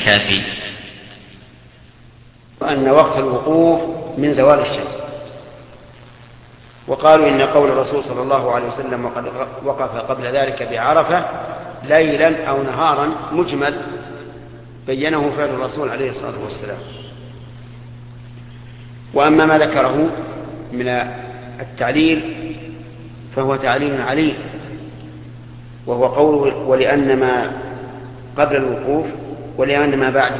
كافي. وأن وقت الوقوف من زوال الشمس. وقالوا إن قول الرسول صلى الله عليه وسلم وقد وقف قبل ذلك بعرفة ليلا أو نهارا مجمل بينه فعل الرسول عليه الصلاة والسلام. وأما ما ذكره من التعليل فهو تعليل عليل، وهو قوله ولأن ما قبل الوقوف ولأن ما بعد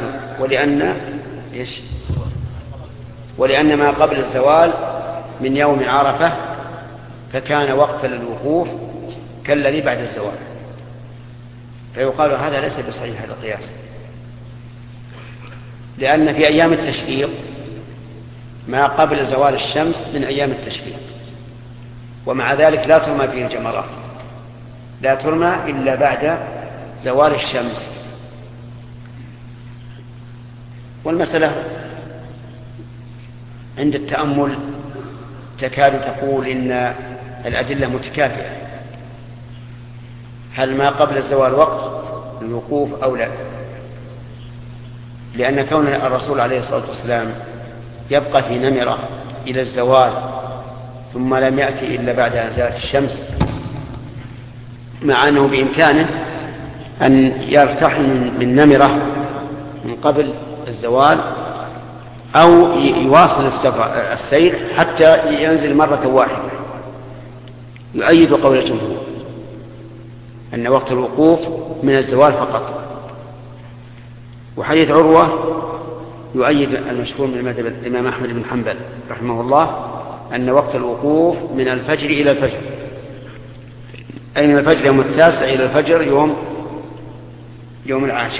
ولأن ما قبل الزوال من يوم عرفة فكان وقتا للوقوف كالذي بعد الزوال، فيقال هذا ليس بصحيح هذا القياس، لأن في أيام التشريق ما قبل زوال الشمس من أيام التشريق، ومع ذلك لا ترمى فيه الجمرات، لا ترمى إلا بعد زوال الشمس. والمسألة عند التأمل تكاد تقول إن الأدلة متكافئة، هل ما قبل الزوال وقت الوقوف أو لا؟ لأن كون الرسول عليه الصلاة والسلام يبقى في نمرة إلى الزوال ثم لم يأتي إلا بعد أن زالت الشمس، مع أنه بإمكانه أن يرتحل من نمرة من قبل الزوال أو يواصل السير حتى ينزل مرة واحدة، يؤيد قول الجمهور أن وقت الوقوف من الزوال فقط. وحديث عروة يؤيد المشهور من مذهب الإمام أحمد بن حنبل رحمه الله أن وقت الوقوف من الفجر إلى الفجر، أي من الفجر يوم 9 إلى الفجر يوم 10.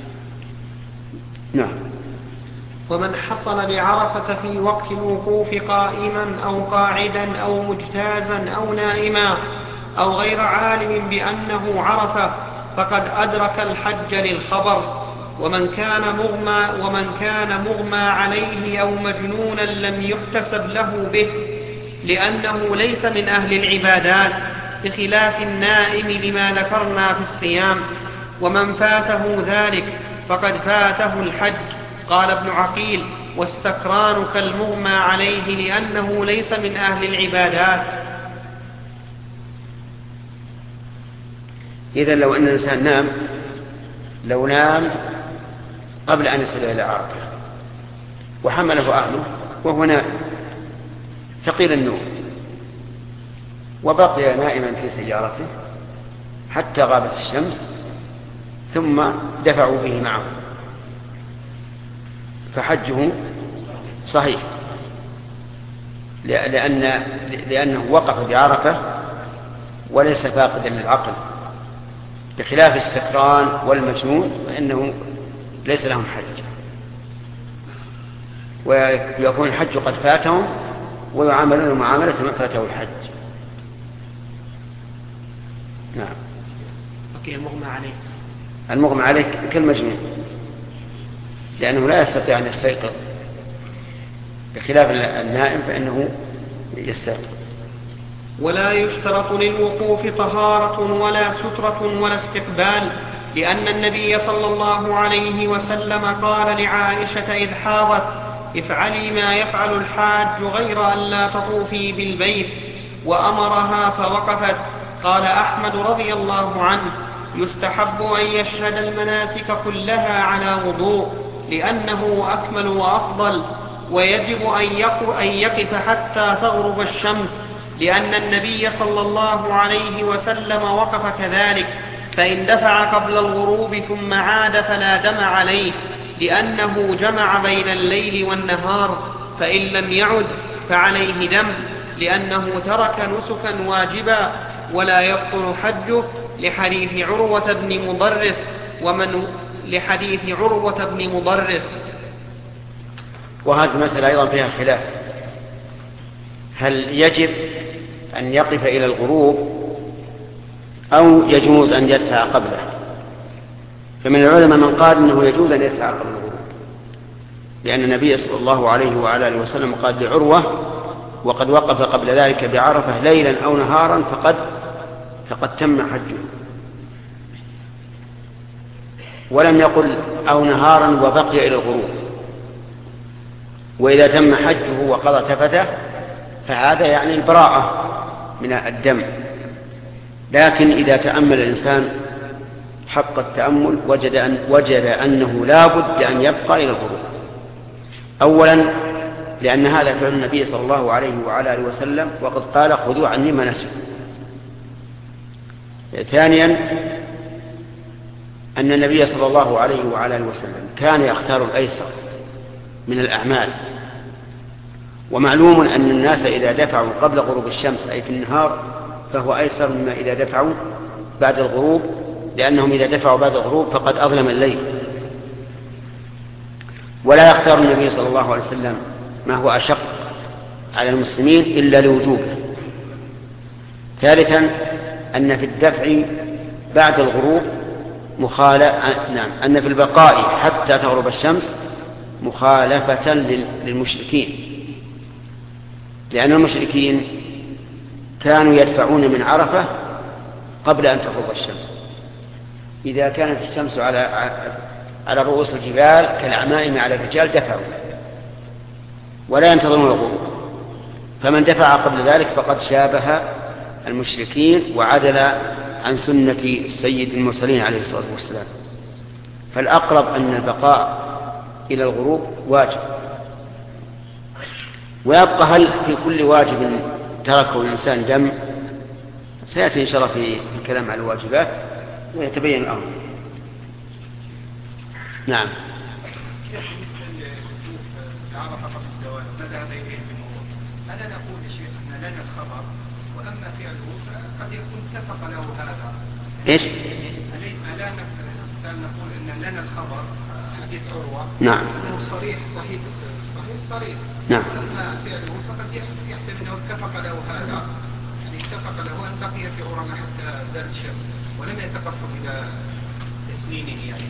نعم. ومن حصل بعرفة في وقت الوقوف قائما أو قاعدا أو مجتازا أو نائما أو غير عالم بأنه عرفة فقد أدرك الحج للخبر. ومن كان مغمى عليه أو مجنونا لم يحتسب له به، لأنه ليس من أهل العبادات، بخلاف النائم لما ذكرنا في الصيام. ومن فاته ذلك فقد فاته الحج. قال ابن عقيل: والسكران كالمغمى عليه لأنه ليس من أهل العبادات. إذا لو أن الإنسان نام قبل أن يصل إلى عرفة وحمله أهله وهو نائم ثقيل النوم وبقي نائما في سيارته حتى غابت الشمس ثم دفعوا به معه، فحجه صحيح، لأنه وقف بعرفة وليس فاقدا للعقل، بخلاف السكران والمجنون فإنه ليس لهم حج، ويكون الحج قد فاتهم ويعاملون معاملة من فاته الحج. نعم. المغمى عليه كالمجنون، لأنه لا يستطيع أن يستيقظ، بخلاف النائم فإنه يستيقظ. ولا يشترط للوقوف طهارة ولا سترة ولا استقبال، لأن النبي صلى الله عليه وسلم قال لعائشة إذ حاضت: افعلي ما يفعل الحاج غير أن لا تطوفي بالبيت، وأمرها فوقفت. قال أحمد رضي الله عنه: يستحب أن يشهد المناسك كلها على وضوء، لأنه أكمل وأفضل، ويجب أن يقف حتى تغرب الشمس، لأن النبي صلى الله عليه وسلم وقف كذلك، فإن دفع قبل الغروب ثم عاد فلا دم عليه، لأنه جمع بين الليل والنهار، فإن لم يعد فعليه دم، لأنه ترك نسكا واجبا ولا يبطل حجه، لحديث عروة بن مضرس. وهذه المسألة أيضا فيها خلاف، هل يجب أن يقف إلى الغروب أو يجوز أن يدفع قبله؟ فمن العلماء من قال إنه يجوز أن يدفع قبل الغروب، لأن النبي صلى الله عليه وعلى آله وسلم قال لعروة: وقد وقف قبل ذلك بعرفة ليلا أو نهارا فقد تم حجه. ولم يقل أو نهارا وبقي إلى الغروب. وإذا تم حجه وقضى تفته فهذا يعني البراءة من الدم. لكن إذا تأمل الإنسان حق التأمل وجد أنه لا بد أن يبقى إلى الغروب. أولا لأن هذا فعل النبي صلى الله عليه وعلى آله وسلم، وقد قال خذوا عني مناسككم. ثانيا أن النبي صلى الله عليه وعلى آله وسلم كان يختار الأيسر من الأعمال، ومعلوم أن الناس إذا دفعوا قبل غروب الشمس أي في النهار فهو أيسر مما إذا دفعوا بعد الغروب، لأنهم إذا دفعوا بعد الغروب فقد أظلم الليل. ولا يختار النبي صلى الله عليه وسلم ما هو أشق على المسلمين إلا لوجوبه. ثالثا أن في الدفع بعد الغروب أن في البقاء حتى تغرب الشمس مخالفة للمشركين، لأن المشركين كانوا يدفعون من عرفة قبل أن تغرب الشمس. إذا كانت الشمس على رؤوس الجبال كالعمائم على الرجال دفعوا ولا ينتظرون الغروب، فمن دفع قبل ذلك فقد شابه المشركين وعدل عن سنة سيد المرسلين عليه الصلاة والسلام. فالأقرب أن البقاء إلى الغروب واجب. ويبقى هل في كل واجب تركه الإنسان دم؟ سيأتي إن شاء الله في الكلام على الواجبات ويتبين الأمر. نعم. ألا نقول لشيخ أن لنا الخبر وأما فعله قد يكون اتفق له هذا؟ إيش؟ ألا نقول أن لنا الخبر حديث عروة نعم أنه صريح صحيح نعم. وأما فعله فقد يحتمل أنه اتفق له هذا، يعني اتفق له أن بقي في عروة حتى زال الشمس ولم يتقصد إلى تسنينه يعني.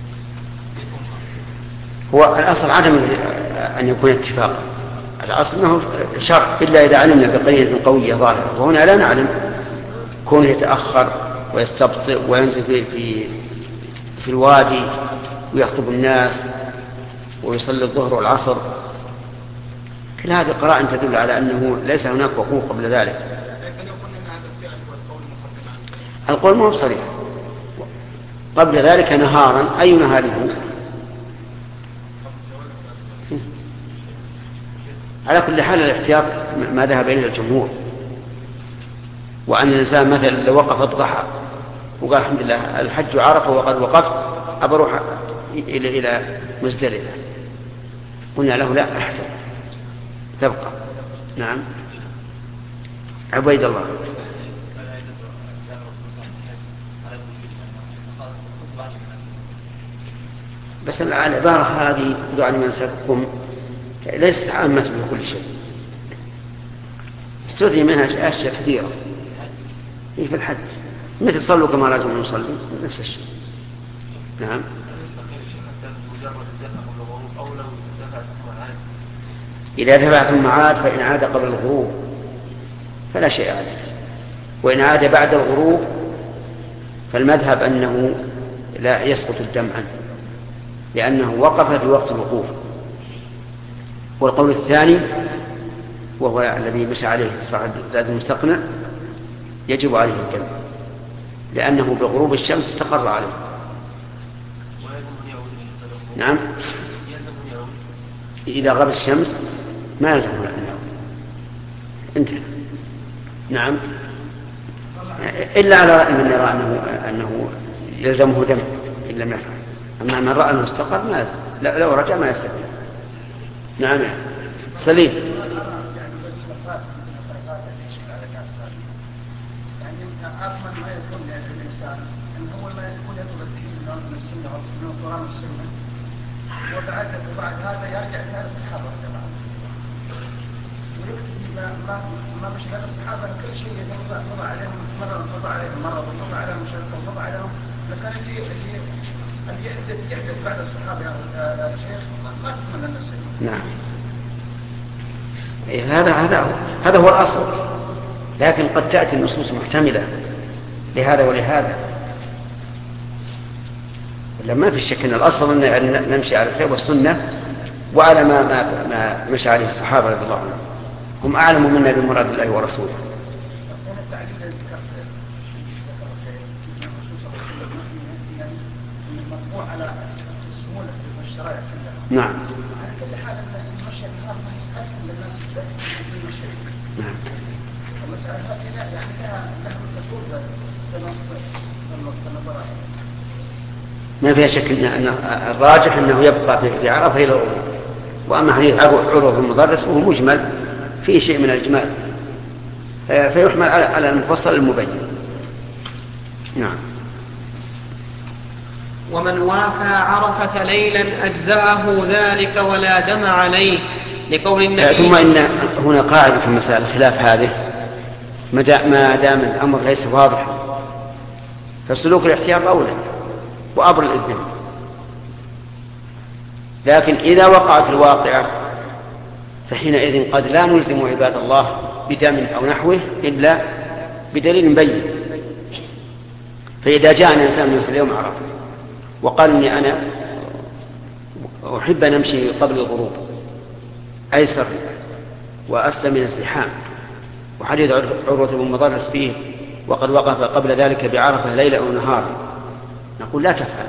هو الأصل عدم أن يكون اتفاقا، الأصل أنه شرط إلا إذا علمنا بقرينة قوية ظاهرة، وهنا لا نعلم. كونه يتأخر ويستبطئ وينزل في الوادي ويخطب الناس ويصلي الظهر والعصر، كل هذه قرائن تدل على أنه ليس هناك وقوع قبل ذلك. القول ما هو صريح. قبل ذلك نهارا، أي نهاره؟ على كل حال الاحتياط ما ذهب إليه الجمهور، وأن الإنسان مثلا لو وقف الضحى وقال الحمد لله الحج عرفه وقد وقفت أبروح إلى مزدلفة، قلنا له لا أحسن تبقى. نعم. عبيد الله. بس العبارة هذه خذوا عني منسككم ليست عامة بكل شيء، استثني منها أشياء كثيرة. في الحج مثل صلوا كما رأيتم نصلي نفس الشيء. نعم. إذا دفع ثم عاد فإن عاد قبل الغروب فلا شيء عليه، وإن عاد بعد الغروب فالمذهب أنه لا يسقط الدم عنه لأنه وقف في وقت الوقوف. والقول الثاني وهو الذي مشى عليه صاحب زاد المستقنع يجب عليه الدم لأنه بغروب الشمس استقر عليه. نعم. إذا غاب الشمس ما يلزمه الأنه انتهى. نعم. إلا على رأي من يرى أنه يلزمه دم إن لم يفعل، أما من رأى أنه استقر ما يلزم، لو رجع ما يستقر. نعم. سليم. أفضل ما يكون للإنسان أن هو ما يكون يطلب الدين من السنة ومن قرآن السنة وبعد هذا يرجع إلى الصحابة طبعا ويكتب ما مش هذا الصحابة كل شيء يضع عليهم مرة وضع عليهم مرة وضع عليهم شرطة وضع عليهم، لكن اللي يحدث بعد الصحابة يا شيخ ما تتمنى النسيم. نعم. هذا هو الأصل، لكن قد تأتي النصوص محتملة لهذا ولهذا. لما في شك أن الأصل أن نمشي على الكتاب والسنة وعلى ما مشى عليه الصحابة رضي الله عنهم، هم أعلم منا بمراد الله ورسوله. نعم. نعم. ما فيها شك أن الراجح أنه يبقى في عرفة إلى الغروب. وأما حديث عروة المدرس وهو مجمل فيه شيء من الإجمال فيحمل على المفصل المبين. نعم. ومن وافى عرفة ليلا أجزأه ذلك ولا دم عليه لقول النبي. ثم إن هنا قاعدة في مسائل الخلاف هذه، ما دام الأمر ليس واضحا فسلوك الاحتياط أولى وأبر الإذن. لكن إذا وقعت الواقعة فحينئذ قد لا نلزم عباد الله بدم أو نحوه إلا بدليل مبين. فإذا جاء الإنسان في اليوم عرفة وقال إني أنا أحب أن أمشي قبل الغروب أيسر وأسلم من الزحام، وحديث عروة بن مضرس فيه وقد وقف قبل ذلك بعرفة ليلة أو نهار، نقول لا تفعل.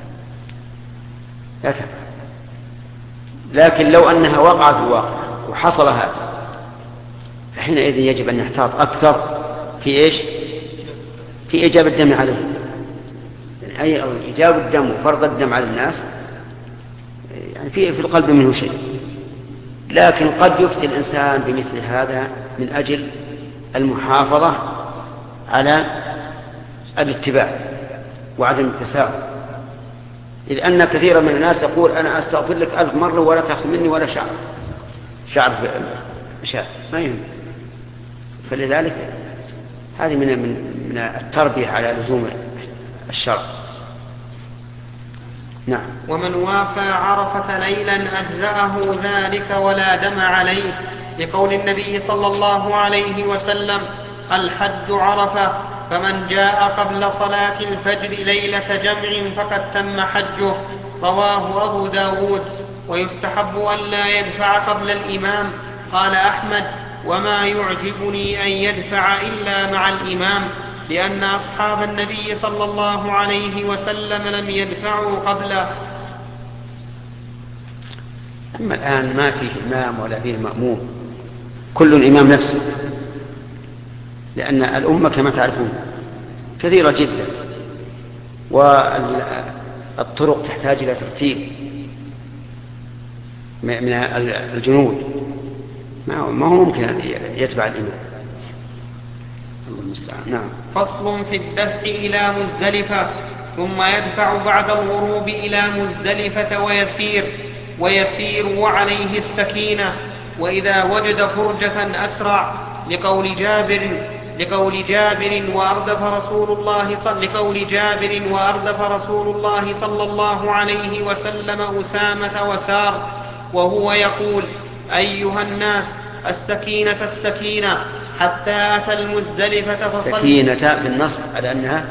لكن لو أنها وقعت الواقع وحصل هذا فحينئذ يجب أن نحتاط أكثر في إيش؟ في إيجاب الدم عليه، يعني أي إيجاب الدم وفرض الدم على الناس يعني في القلب منه شيء. لكن قد يفتي الإنسان بمثل هذا من أجل المحافظة على الاتباع وعدم التساهل، إذ أن كثيرا من الناس يقول أنا أستغفر لك 1000 مرة ولا تأخذ مني ولا شعر ما يهم. فلذلك هذه من التربية على لزوم الشرع. نعم. ومن وافى عرفة ليلا أجزأه ذلك ولا دم عليه لقول النبي صلى الله عليه وسلم الحج عرفة، فمن جاء قبل صلاة الفجر ليلة جمع فقد تم حجه. رواه أبو داود. ويستحب أن لا يدفع قبل الإمام. قال أحمد وما يعجبني أن يدفع إلا مع الإمام، لأن أصحاب النبي صلى الله عليه وسلم لم يدفعوا قبله. أما الآن ما فيه إمام ولا فيه مأموم، كل إمام نفسه، لأن الأمة كما تعرفون كثيرة جدا والطرق تحتاج إلى ترتيب من الجنود، ما هو ممكن يتبع الإمام. الله المستعان. نعم. فصل في الدفع إلى مزدلفة، ثم يدفع بعد الغروب إلى مزدلفة ويسير وعليه السكينة، وإذا وجد فرجة أسرع لقول جابر وأردف رسول الله صلى الله عليه وسلم أسامة وسار وهو يقول أيها الناس السكينة حتى أتى المزدلفة فصلى. السكينة بالنصب على أنها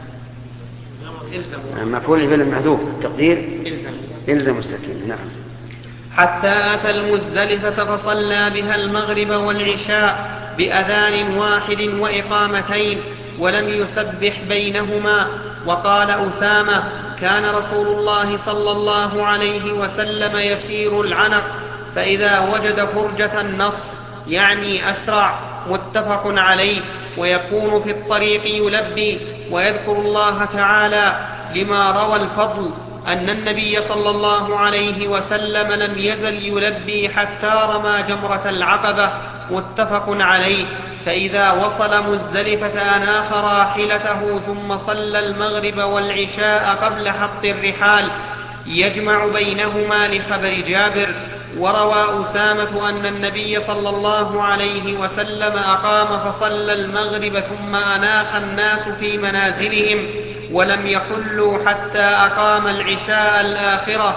مفعول به المحذوف التقدير إلزم السكينة. نعم. حتى أتى المزدلفة فصلى بها المغرب والعشاء بأذان واحد وإقامتين ولم يسبح بينهما. وقال أسامة كان رسول الله صلى الله عليه وسلم يسير العنق فإذا وجد فرجة نص يعني أسرع، متفق عليه. ويكون في الطريق يلبي ويذكر الله تعالى، لما روى الفضل أن النبي صلى الله عليه وسلم لم يزل يلبي حتى رمى جمرة العقبة، متفق عليه. فإذا وصل مزدلفة أناخ راحلته ثم صلى المغرب والعشاء قبل حط الرحال، يجمع بينهما لخبر جابر. وروى أسامة أن النبي صلى الله عليه وسلم أقام فصلى المغرب ثم أناخ الناس في منازلهم ولم يحلوا حتى أقام العشاء الآخرة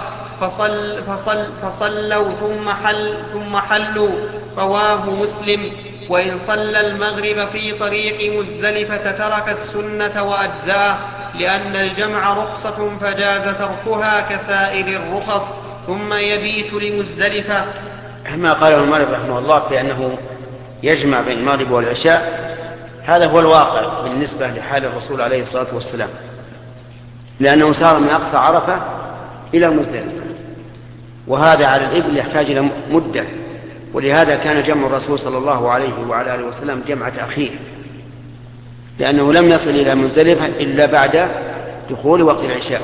فصلوا ثم حلوا. رواه مسلم. وإن صلى المغرب في طريق مزدلفة ترك السنة وأجزاه، لأن الجمع رخصة فجاز تركها كسائر الرخص، ثم يبيت لمزدلفة. ما قاله المالك رحمه الله بأنه يجمع بين المغرب والعشاء هذا هو الواقع بالنسبة لحال الرسول عليه الصلاة والسلام، لأنه سار من أقصى عرفة إلى مزدلفة، وهذا على الإبل يحتاج إلى مدة، ولهذا كان جمع الرسول صلى الله عليه وعلى آله وسلم جمع تأخير، لأنه لم يصل إلى مزدلفة إلا بعد دخول وقت العشاء.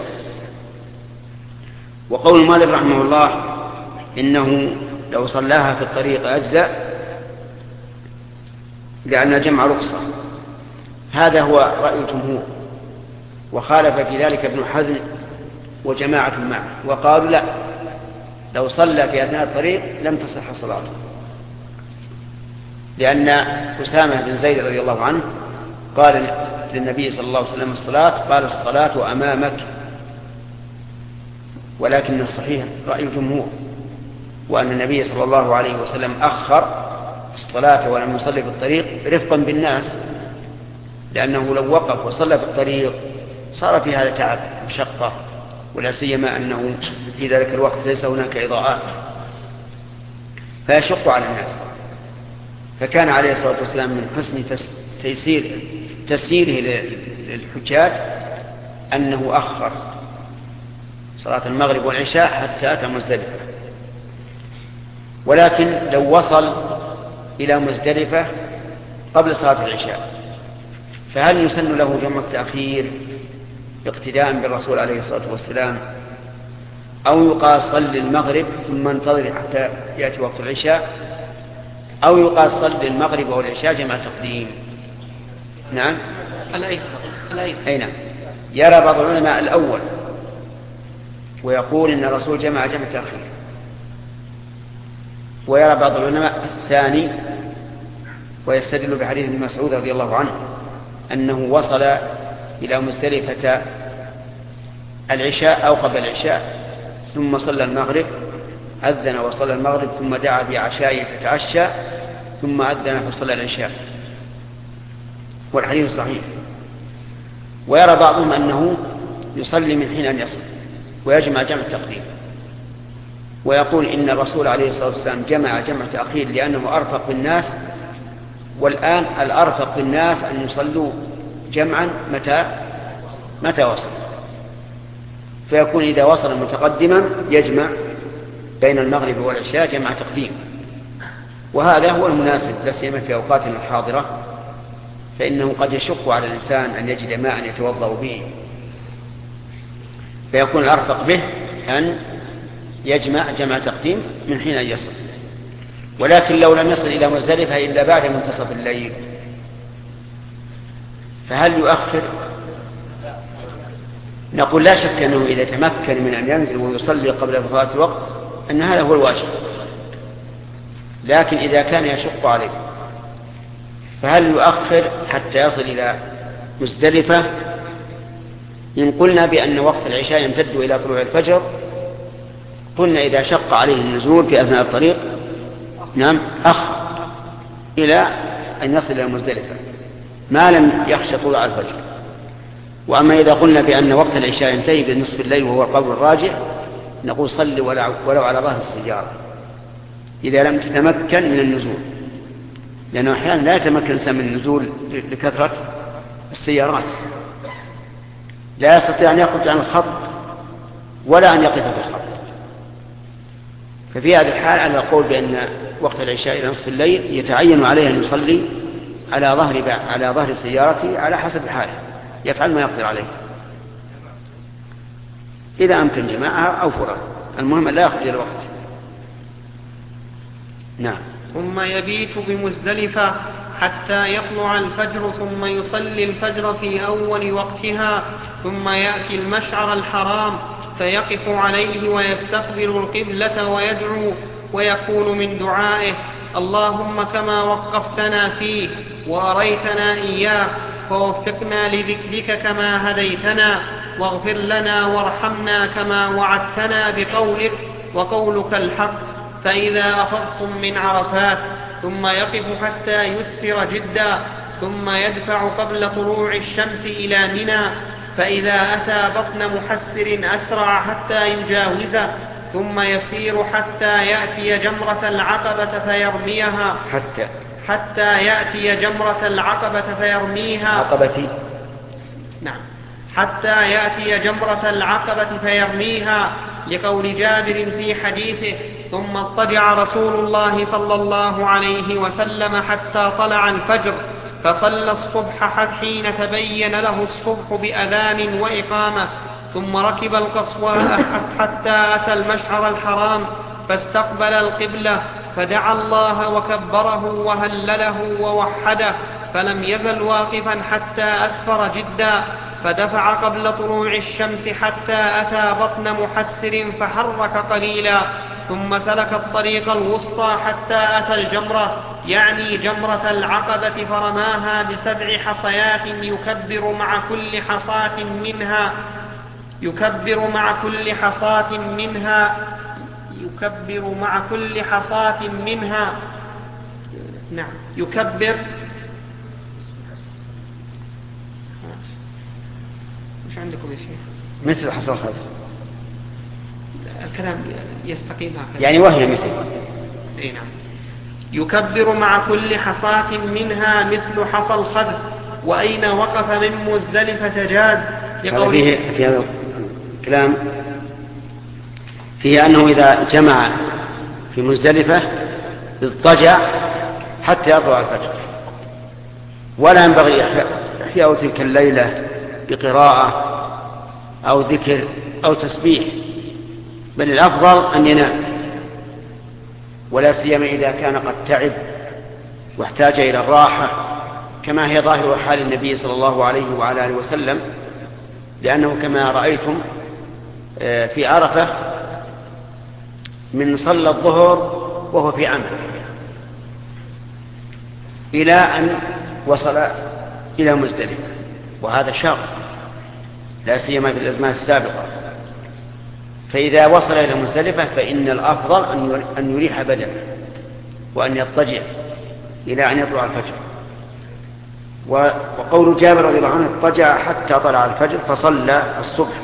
وقول مالك رحمه الله إنه لو صلاها في الطريق أجزاء لأن الجمع رخصة، هذا هو رأي الجمهور، وخالف في ذلك ابن حزم وجماعة معه، وقالوا لا، لو صلى في أثناء الطريق لم تصح صلاته، لأن أسامة بن زيد رضي الله عنه قال للنبي صلى الله عليه وسلم الصلاة، قال الصلاة أمامك، ولكن الصحيح رأي الجمهور، وأن النبي صلى الله عليه وسلم أخر الصلاة ولم يصلي في الطريق رفقا بالناس، لأنه لو وقف وصلى في الطريق صار في هذا تعب مشقة، ولا سيما أنه في ذلك الوقت ليس هناك إضاءات فيشق على الناس. فكان عليه الصلاة والسلام من حسن تسييره للحجاج أنه أخر صلاة المغرب والعشاء حتى أتى مزدلفة. ولكن لو وصل إلى مزدلفة قبل صلاة العشاء فهل يسن له جمع التأخير اقتداء بالرسول عليه الصلاة والسلام، أو يقال صل المغرب ثم انتظر حتى يأتي وقت العشاء، أو يقال صل المغرب والعشاء جمع تقديم؟ نعم أي نعم. يرى بعض العلماء الأول ويقول إن الرسول جمع تأخير، ويرى بعض العلماء الثاني ويستدل بحديث ابن مسعود رضي الله عنه أنه وصل إلى مزدلفة العشاء أو قبل العشاء ثم صلى المغرب، أذن وصلى المغرب ثم دعا بعشاء فتعشى ثم أذن فصلى العشاء، والحديث صحيح. ويرى بعضهم أنه يصلي من حين أن يصل ويجمع جمع التقديم، ويقول إن الرسول عليه الصلاة والسلام جمع تأخير لأنه أرفق بالناس، والآن الأرفق بالناس أن يصلوا جمعا متى وصل، فيكون إذا وصل متقدما يجمع بين المغرب والعشاء جمع تقديم، وهذا هو المناسب لا سيما في أوقاتنا الحاضرة، فإنه قد يشق على الإنسان أن يجد ماء يتوضأ به، فيكون الأرفق به أن يجمع جمع تقديم من حين أن يصل. ولكن لو لم يصل إلى مزدلفة إلا بعد منتصف الليل فهل يؤخر؟ نقول لا شك أنه إذا تمكن من أن ينزل ويصلي قبل فوات الوقت أن هذا هو الواجب، لكن إذا كان يشق عليه فهل يؤخر حتى يصل إلى مزدلفة؟ إن قلنا بأن وقت العشاء يمتد إلى طلوع الفجر قلنا إذا شق عليه النزول في أثناء الطريق نعم أخر إلى أن يصل إلى مزدلفة ما لم يخشى طلوع الفجر. وأما إذا قلنا بأن وقت العشاء ينتهي بنصف الليل وهو القول الراجح نقول صل ولو على ظهر السيارة إذا لم تتمكن من النزول، لأنه أحيانا لا يتمكن الإنسان من النزول لكثرة السيارات، لا يستطيع أن يخرج عن الخط ولا أن يقف في الخط. ففي هذه الحال على القول بأن وقت العشاء إلى نصف الليل يتعين عليه أن يصلي على ظهر سيارته على حسب حاله، يفعل ما يقدر عليه إذا أمكن جماعها أو فرغ، المهم لا يخرج الوقت. نعم. ثم يبيت بمزدلفة حتى يطلع الفجر ثم يصلي الفجر في أول وقتها، ثم يأتي المشعر الحرام فيقف عليه ويستقبل القبلة ويدعو، ويكون من دعائه: اللهم كما وقفتنا فيه وأريتنا إياه ووفقنا لذكرك كما هديتنا، واغفر لنا وارحمنا كما وعدتنا بقولك وقولك الحق. فإذا أفضتم من عرفات ثم يقف حتى يسفر جدا، ثم يدفع قبل طلوع الشمس إلى منى، فإذا أتى بطن محسر أسرع حتى يجاوزه، ثم يسير حتى يأتي جمرة العقبة فيرميها. حتى يأتي جمرة العقبة فيرميها. نعم. حتى يأتي جمرة العقبة فيرميها، لقول جابر في حديثه: ثم اضطجع رسول الله صلى الله عليه وسلم حتى طلع الفجر، فصلى الصبح حين تبين له الصبح بأذان وإقامة، ثم ركب القصواء حتى أتى المشعر الحرام، فاستقبل القبلة، فدعا الله وكبره وهلله ووحده، فلم يزل واقفا حتى أسفر جدا، فدفع قبل طلوع الشمس حتى أتى بطن محسر فحرك قليلا، ثم سلك الطريق الوسطى حتى أتى الجمرة، يعني جمرة العقبة، فرماها ب7 حصيات يكبر مع كل حصاة منها نعم يكبر. مش عندكم يا شيخ مثل حصى الخذ؟ الكلام يستقيم هكذا يعني وهي مثل. اي نعم. يكبر مع كل حصاة منها مثل حصى الخذ. وأين وقف من مزدلفة جاز، لقوله في هذا الكلام فيه أنه إذا جمع في مزدلفة اضطجع حتى يطلع الفجر، ولا ينبغي إحياء تلك الليلة بقراءة أو ذكر أو تسبيح، بل الأفضل أن ينام، ولا سيما إذا كان قد تعب واحتاج إلى الراحة، كما هي ظاهر حال النبي صلى الله عليه وعلى آله وسلم، لأنه كما رأيتم في عرفة من صلى الظهر وهو في عمل إلى أن وصل إلى مزدلفة، وهذا شاق لا سيما في الأزمان السابقة. فإذا وصل إلى مزدلفة فإن الأفضل أن يريح بدنه وأن يضطجع إلى أن يطلع الفجر. وقول جابر رضي الله عنه: اضطجع حتى طلع الفجر فصلى الصبح.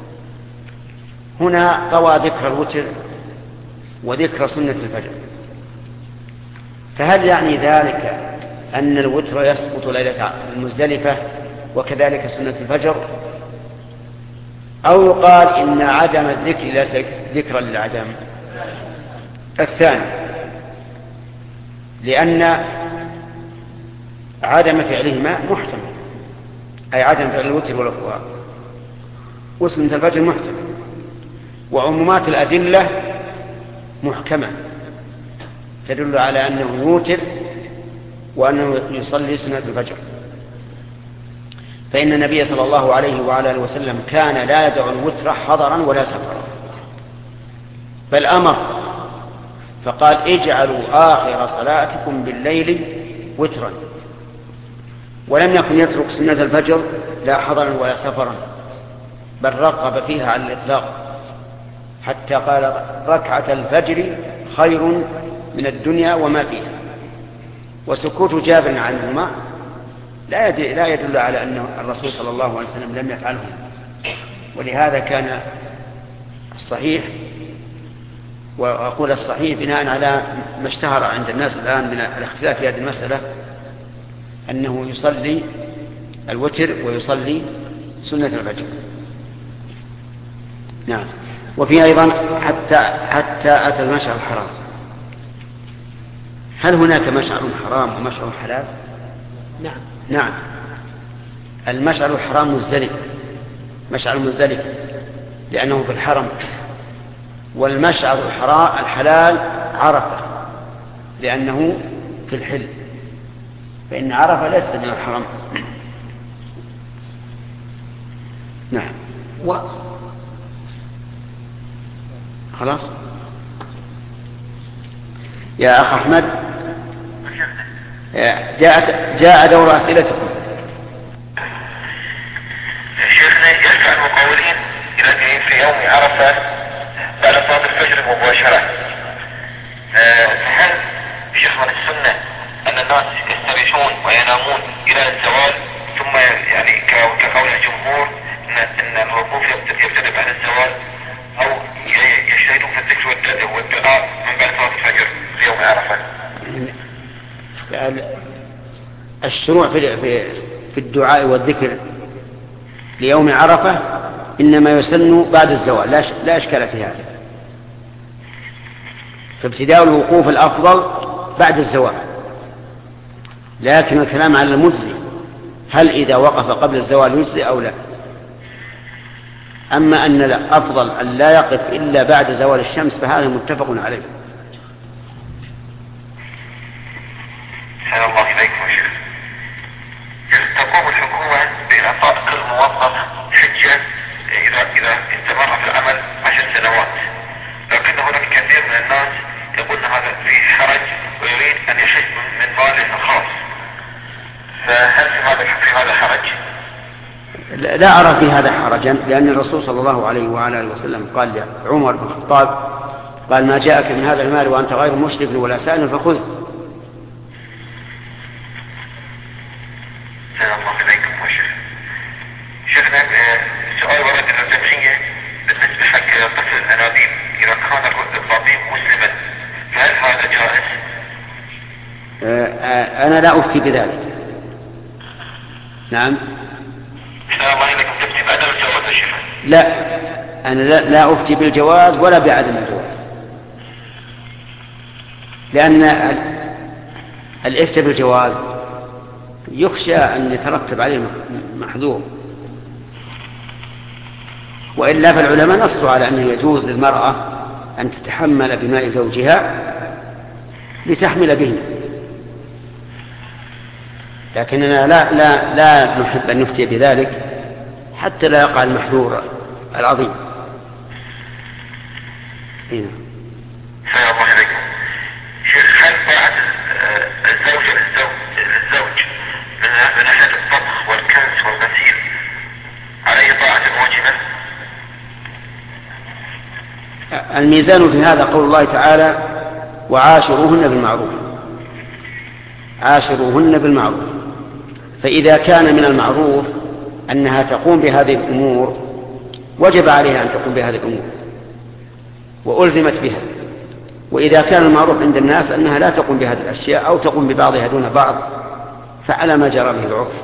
هنا طوى ذكر الوتر وذكر سنة الفجر، فهل يعني ذلك أن الوتر يسقط ليلة المزدلفة وكذلك سنة الفجر، أو يقال إن عدم الذكر ليس ذكرا للعدم؟ الثاني، لأن عدم فعلهما محتمل، أي عدم فعل الوتر والأخوار وسنة الفجر محتمل، وعمومات الأدلة محكمة تدل على أنه يوتر وأنه يصلي سنة الفجر. فإن النبي صلى الله عليه وعلى آله وسلم كان لا يدع الوتر حضرا ولا سفرا، بل أمر فقال: اجعلوا آخر صلاتكم بالليل وترا. ولم يكن يترك سنة الفجر لا حضرا ولا سفرا، بل رغب فيها على الإطلاق، حتى قال: ركعة الفجر خير من الدنيا وما فيها. وسكوت جابر عنهما لا يدل على أن الرسول صلى الله عليه وسلم لم يفعله، ولهذا كان الصحيح، وأقول الصحيح بناء على ما اشتهر عند الناس الآن من الاختلاف في هذه المسألة، أنه يصلي الوتر ويصلي سنة الفجر. نعم. وفي أيضا حتى أتى المشعر الحرام. هل هناك مشعر حرام ومشعر حلال؟ نعم. المشعر الحرام مشعر مزدلف لأنه في الحرم، والمشعر الحلال عرفة لأنه في الحل، فإن عرفة ليست من الحرم. نعم. خلاص يا أخ أحمد، جاء دور أسئلتكم. شيخنا، يرجع المقاولين إلى في يوم عرفة بعد صلاة الفجر مباشرة، هل شيخ من السنة أن الناس يستريحون وينامون إلى الزوال ثم يعني كقول الجمهور الشروع في الدعاء والذكر ليوم عرفة إنما يسن بعد الزوال، لا إشكال في هذا. فابتداء الوقوف الأفضل بعد الزوال، لكن الكلام على المجزي، هل إذا وقف قبل الزوال يجزي أو لا؟ أما أن الأفضل أن لا يقف إلا بعد زوال الشمس فهذا متفق عليه. أحسن الله إليكم يا شيخ. تقوم الحكومة بإعطاء كل موظف حجة إذا استمر في العمل 10 سنوات، لكن هناك كثير من الناس يقول هذا فيه حرج ويريد أن يحج من ماله الخاص، فهل في هذا حرج؟ لا أرى في هذا حرجا، لأن الرسول صلى الله عليه وعلى آله وسلم قال لعمر بن الخطاب قال: ما جاءك من هذا المال وأنت غير مشرف ولا سائل فخذ. السلام عليكم يا شيخ. شيخنا سؤال ورد الجمعية بالنسبة حق طفل الأنابيب، إذا كان الطبيب مسلما فهل هذا جائز؟ أنا لا أفتي بذلك. نعم. السلام عليكم. تفتي بعدم الجواز يا شيخ؟ لا، أنا لا أفتي بالجواز ولا بعدم الجواز، لأن الإفتاء بالجواز يخشى أن يترتب عليه محذور، وإلا فالعلماء نصوا على أنه يجوز للمرأة أن تتحمل بماء زوجها لتحمل به، لكننا لا نحب أن نفتي بذلك حتى لا يقع المحذور العظيم. السلام عليكم. شيخ، هل طاعة الزوج للزوج من ناحية الطبخ والكنس والغسيل عليه طاعة واجبة؟ الميزان في هذا قول الله تعالى: وعاشروهن بالمعروف. عاشروهن بالمعروف، فإذا كان من المعروف أنها تقوم بهذه الأمور وجب عليها أن تقوم بهذه الأمور وألزمت بها، وإذا كان المعروف عند الناس أنها لا تقوم بهذه الأشياء أو تقوم ببعضها دون بعض فعلى ما جرى به العرف.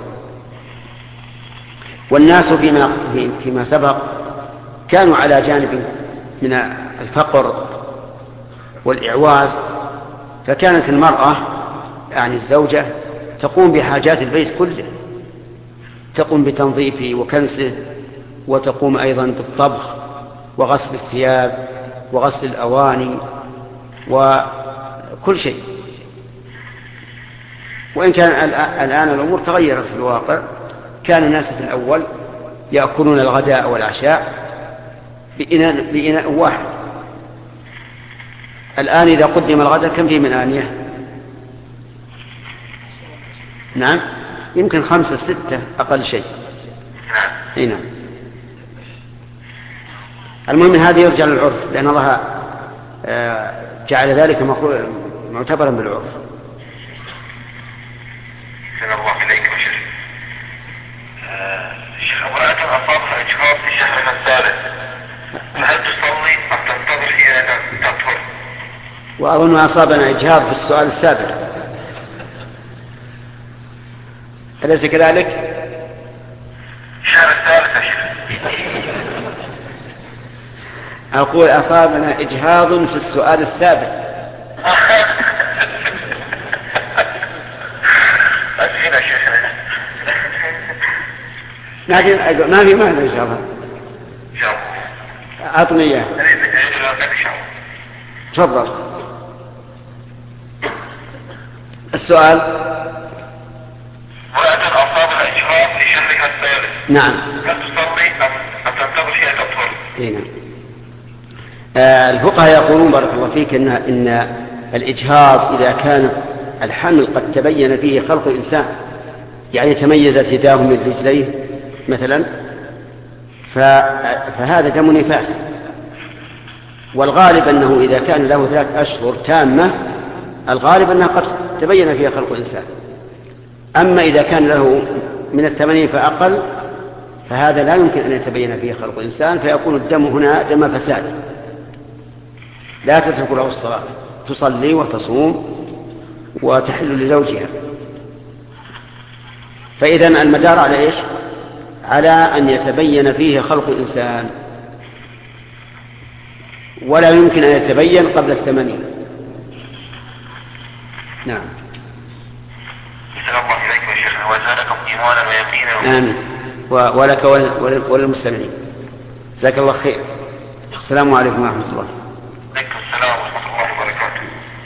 والناس فيما سبق كانوا على جانب من الفقر والإعواز، فكانت المرأة يعني الزوجة تقوم بحاجات البيت كله، تقوم بتنظيفه وكنسه، وتقوم أيضا بالطبخ وغسل الثياب وغسل الأواني وكل شيء. وإن كان الآن الأمور تغيرت في الواقع، كان الناس في الأول يأكلون الغداء والعشاء بإناء واحد. الآن إذا قدم الغداء كم فيه من آنية؟ نعم، يمكن 5 6 أقل شيء. نعم. المهم هذا يرجع للعرف، لأن الله جعل ذلك معتبرا بالعرف. السلام الله عليكم شيخ. شيخ، امرأة أصابها إجهاض في شهرها الثالث، فهل تصلي أم تنتظر حين تطهر؟ وأظن أصابنا إجهاض في السؤال السابق، أليس كذلك؟ الشهر الثالث يا شيخ. أقول أصابنا إجهاض في السؤال السابق. أسئلة شيخنا. لكن ما في معنى إن شاء الله. إن شاء الله. أعطني إياه. تفضل. السؤال: امرأة أصابها إجهاض في شهرها الثالث. نعم. هل تصلي أم تنتظر حين تطهر؟ نعم. الفقهاء يقولون بارك الله فيك إن الإجهاض إذا كان الحمل قد تبين فيه خلق الإنسان، يعني تميزت يداه من رجليه مثلا، فهذا دم نفاس، والغالب أنه إذا كان له 3 أشهر تامة الغالب أنها قد تبين فيها خلق الإنسان. أما إذا كان له من 80 فأقل فهذا لا يمكن أن يتبين فيه خلق الإنسان، فيكون الدم هنا دم فساد. لا تترك له الصلاة، تصلي وتصوم وتحل لزوجها. فإذا المدار على إيش؟ على أن يتبين فيه خلق الإنسان، ولا يمكن أن يتبين قبل 80. نعم. السلام عليكم يا شيخنا، وزادكم إيمانا ويقينا. آمين. ولك وللمستمعين. جزاك الله خير. السلام عليكم ورحمة الله. عليكم السلام ورحمة الله وبركاته.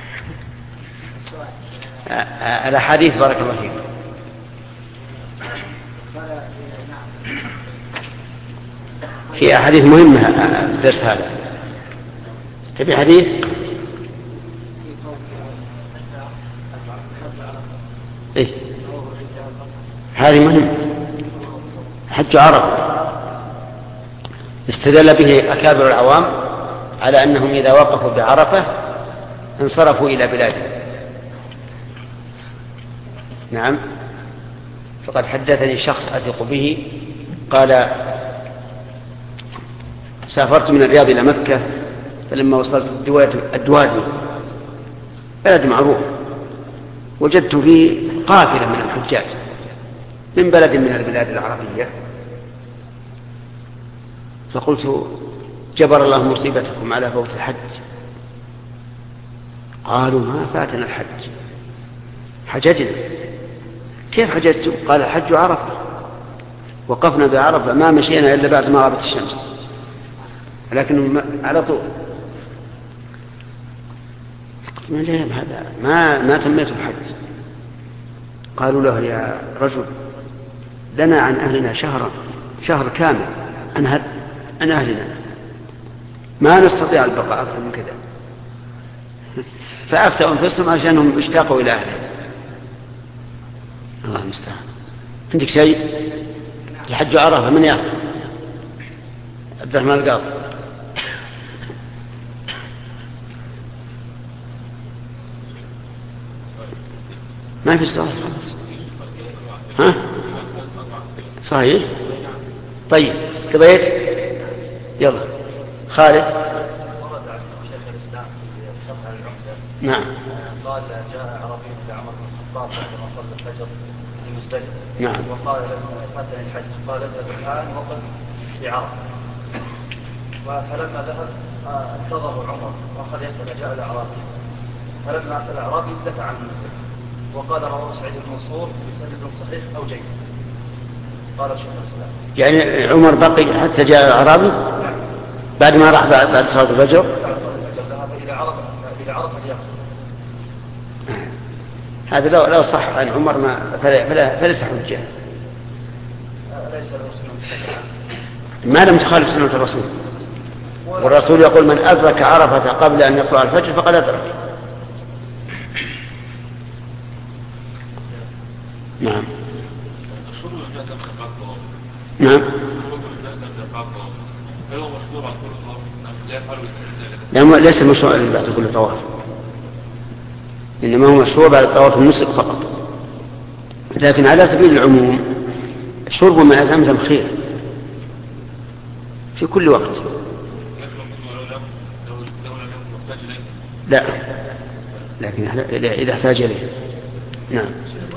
الأحاديث بارك الله فيك. في أحاديث مهمة في الدرس هذا. تبي حديث؟ إيه؟ هذه مهمة. حج عرفة استدل به أكابر العوام على أنهم إذا وقفوا بعرفة انصرفوا إلى بلادهم. نعم. فقد حدثني شخص أثق به قال: سافرت من الرياض إلى مكة، فلما وصلت الدوادي بلد معروف، وجدت فيه قافلة من الحجاج من بلد من البلاد العربية، فقلت: جبر الله مصيبتكم على فوت الحج. قالوا: ما فاتنا الحج، حججنا. كيف حججتم؟ قال: الحج عرفة، وقفنا بعرفة ما مشينا إلا بعد ما غابت الشمس، لكن على طول. هذا ما تميت الحج. قالوا له: يا رجل، لنا عن أهلنا شهر كامل عن أهلنا، ما نستطيع البقاء أكثر من كذا. فأفتوا أنفسهم عشانهم اشتاقوا إلى أهلهم. الله المستعان. عندك شيء؟ الحج عرفة من يأخذ؟ عبد الرحمن القاضي. ما في سؤال خلاص. ها؟ صحيح. طيب قضيت. يلا خالد. نعم. قال: جاء عربي إلى عمر بن الخطاب بعدما صلى الفجر في مزدلفة. نعم. وقال له: فاتني الحج. قال: اذهب الآن وقل بعرفة. فلما ذهب انتظره عمر واخذ يسأل: جاء الأعرابي. فلما أتى الأعرابي دفع عن المزدلفة. وقال رواه سعيد بن منصور بسند صحيح أو جيد. قال شيخ الإسلام. يعني عمر بقي حتى جاء الأعرابي بعد ما راح بعد صلاة الفجر. ذهب إلى عرفة اليوم. هذا لو صح عن عمر فليس حجة. ما لم تخالف سنة الرسول، والرسول يقول: من أدرك عرفة قبل أن يطلع الفجر فقد أدرك. نعم. نعم. ليس مشروع بعد كل طواف، إنما هو مشروع بعد طواف النسك فقط. لكن على سبيل العموم شرب ماء زمزم خير في كل وقت. لا، لكن إذا احتاج إليه. نعم.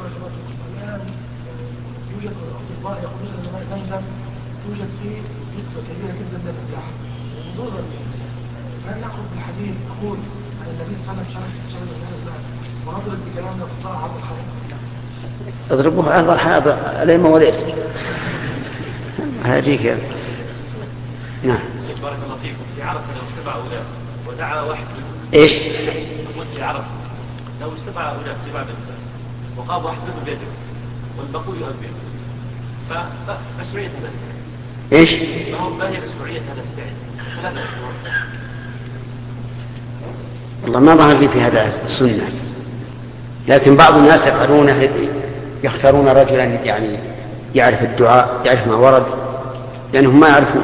يوجد أطباء يقولون أن ماء زمزم توجد فيه نسبة كبيرة جدا من الأملاح. ونظرا هل نأخذ بالحديث نقول أن النبي صلى الله عليه وسلم شرب الماء ونضرب بكلامنا فصاع عبد الحرام؟ اضربوه على الحاضر الأئمة وليس هذيك. نعم. بارك الله فيكم. في عرفة لو 7 أولاد ودعا واحد إيش؟ في عرفة لو 7 أولاد 7 بنات وقام واحد منهم بيده والبقوا يؤذن، فمشروعية هذا الفعل إيش؟ ما هي مشروعية هذا الفعل؟ 3 أشهر. والله ما ظهر في هذا السنة، لكن بعض الناس يفعلونه، يختارون رجلا يعني يعرف الدعاء، يعرف ما ورد، لأنهم ما يعرفون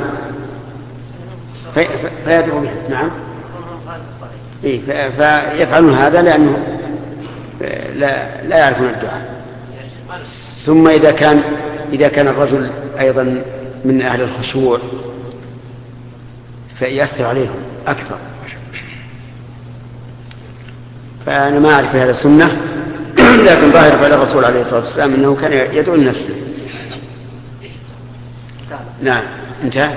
فيدعو به. نعم. فيفعلون هذا لأنه لا يعرفون الدعاء. ثم إذا كان الرجل أيضا من أهل الخشوع فيأثر عليهم أكثر. فأنا ما أعرف هذا السنة، لكن ظاهر فعل الرسول عليه الصلاة والسلام أنه كان يدعو لنفسه. نعم انتهى.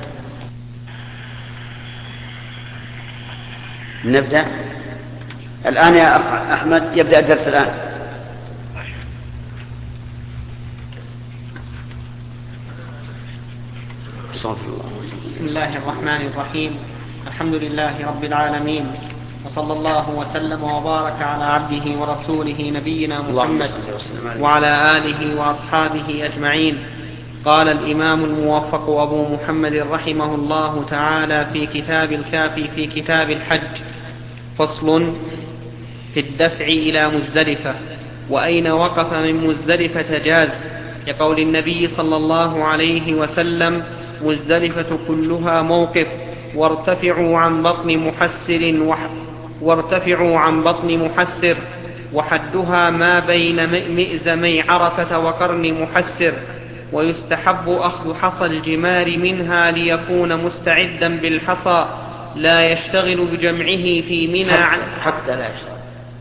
نبدأ الآن يا أخ أحمد، يبدأ الدرس الآن. بسم الله الرحمن الرحيم. الحمد لله رب العالمين، وصلى الله وسلم وبارك على عبده ورسوله نبينا محمد وعلى آله وأصحابه أجمعين. قال الإمام الموفق أبو محمد رحمه الله تعالى في كتاب الكافي في كتاب الحج: فصل في الدفع إلى مزدلفة. وأين وقف من مزدلفة جاز، لقول النبي صلى الله عليه وسلم: مزدلفة كلها موقف، وارتفعوا عن بطن محسر وحدها ما بين مئزمي عرفة وقرن محسر. ويستحب أخذ حصى الجمار منها ليكون مستعدا بالحصى، لا يشتغل بجمعه في منى حتى لا يشتغل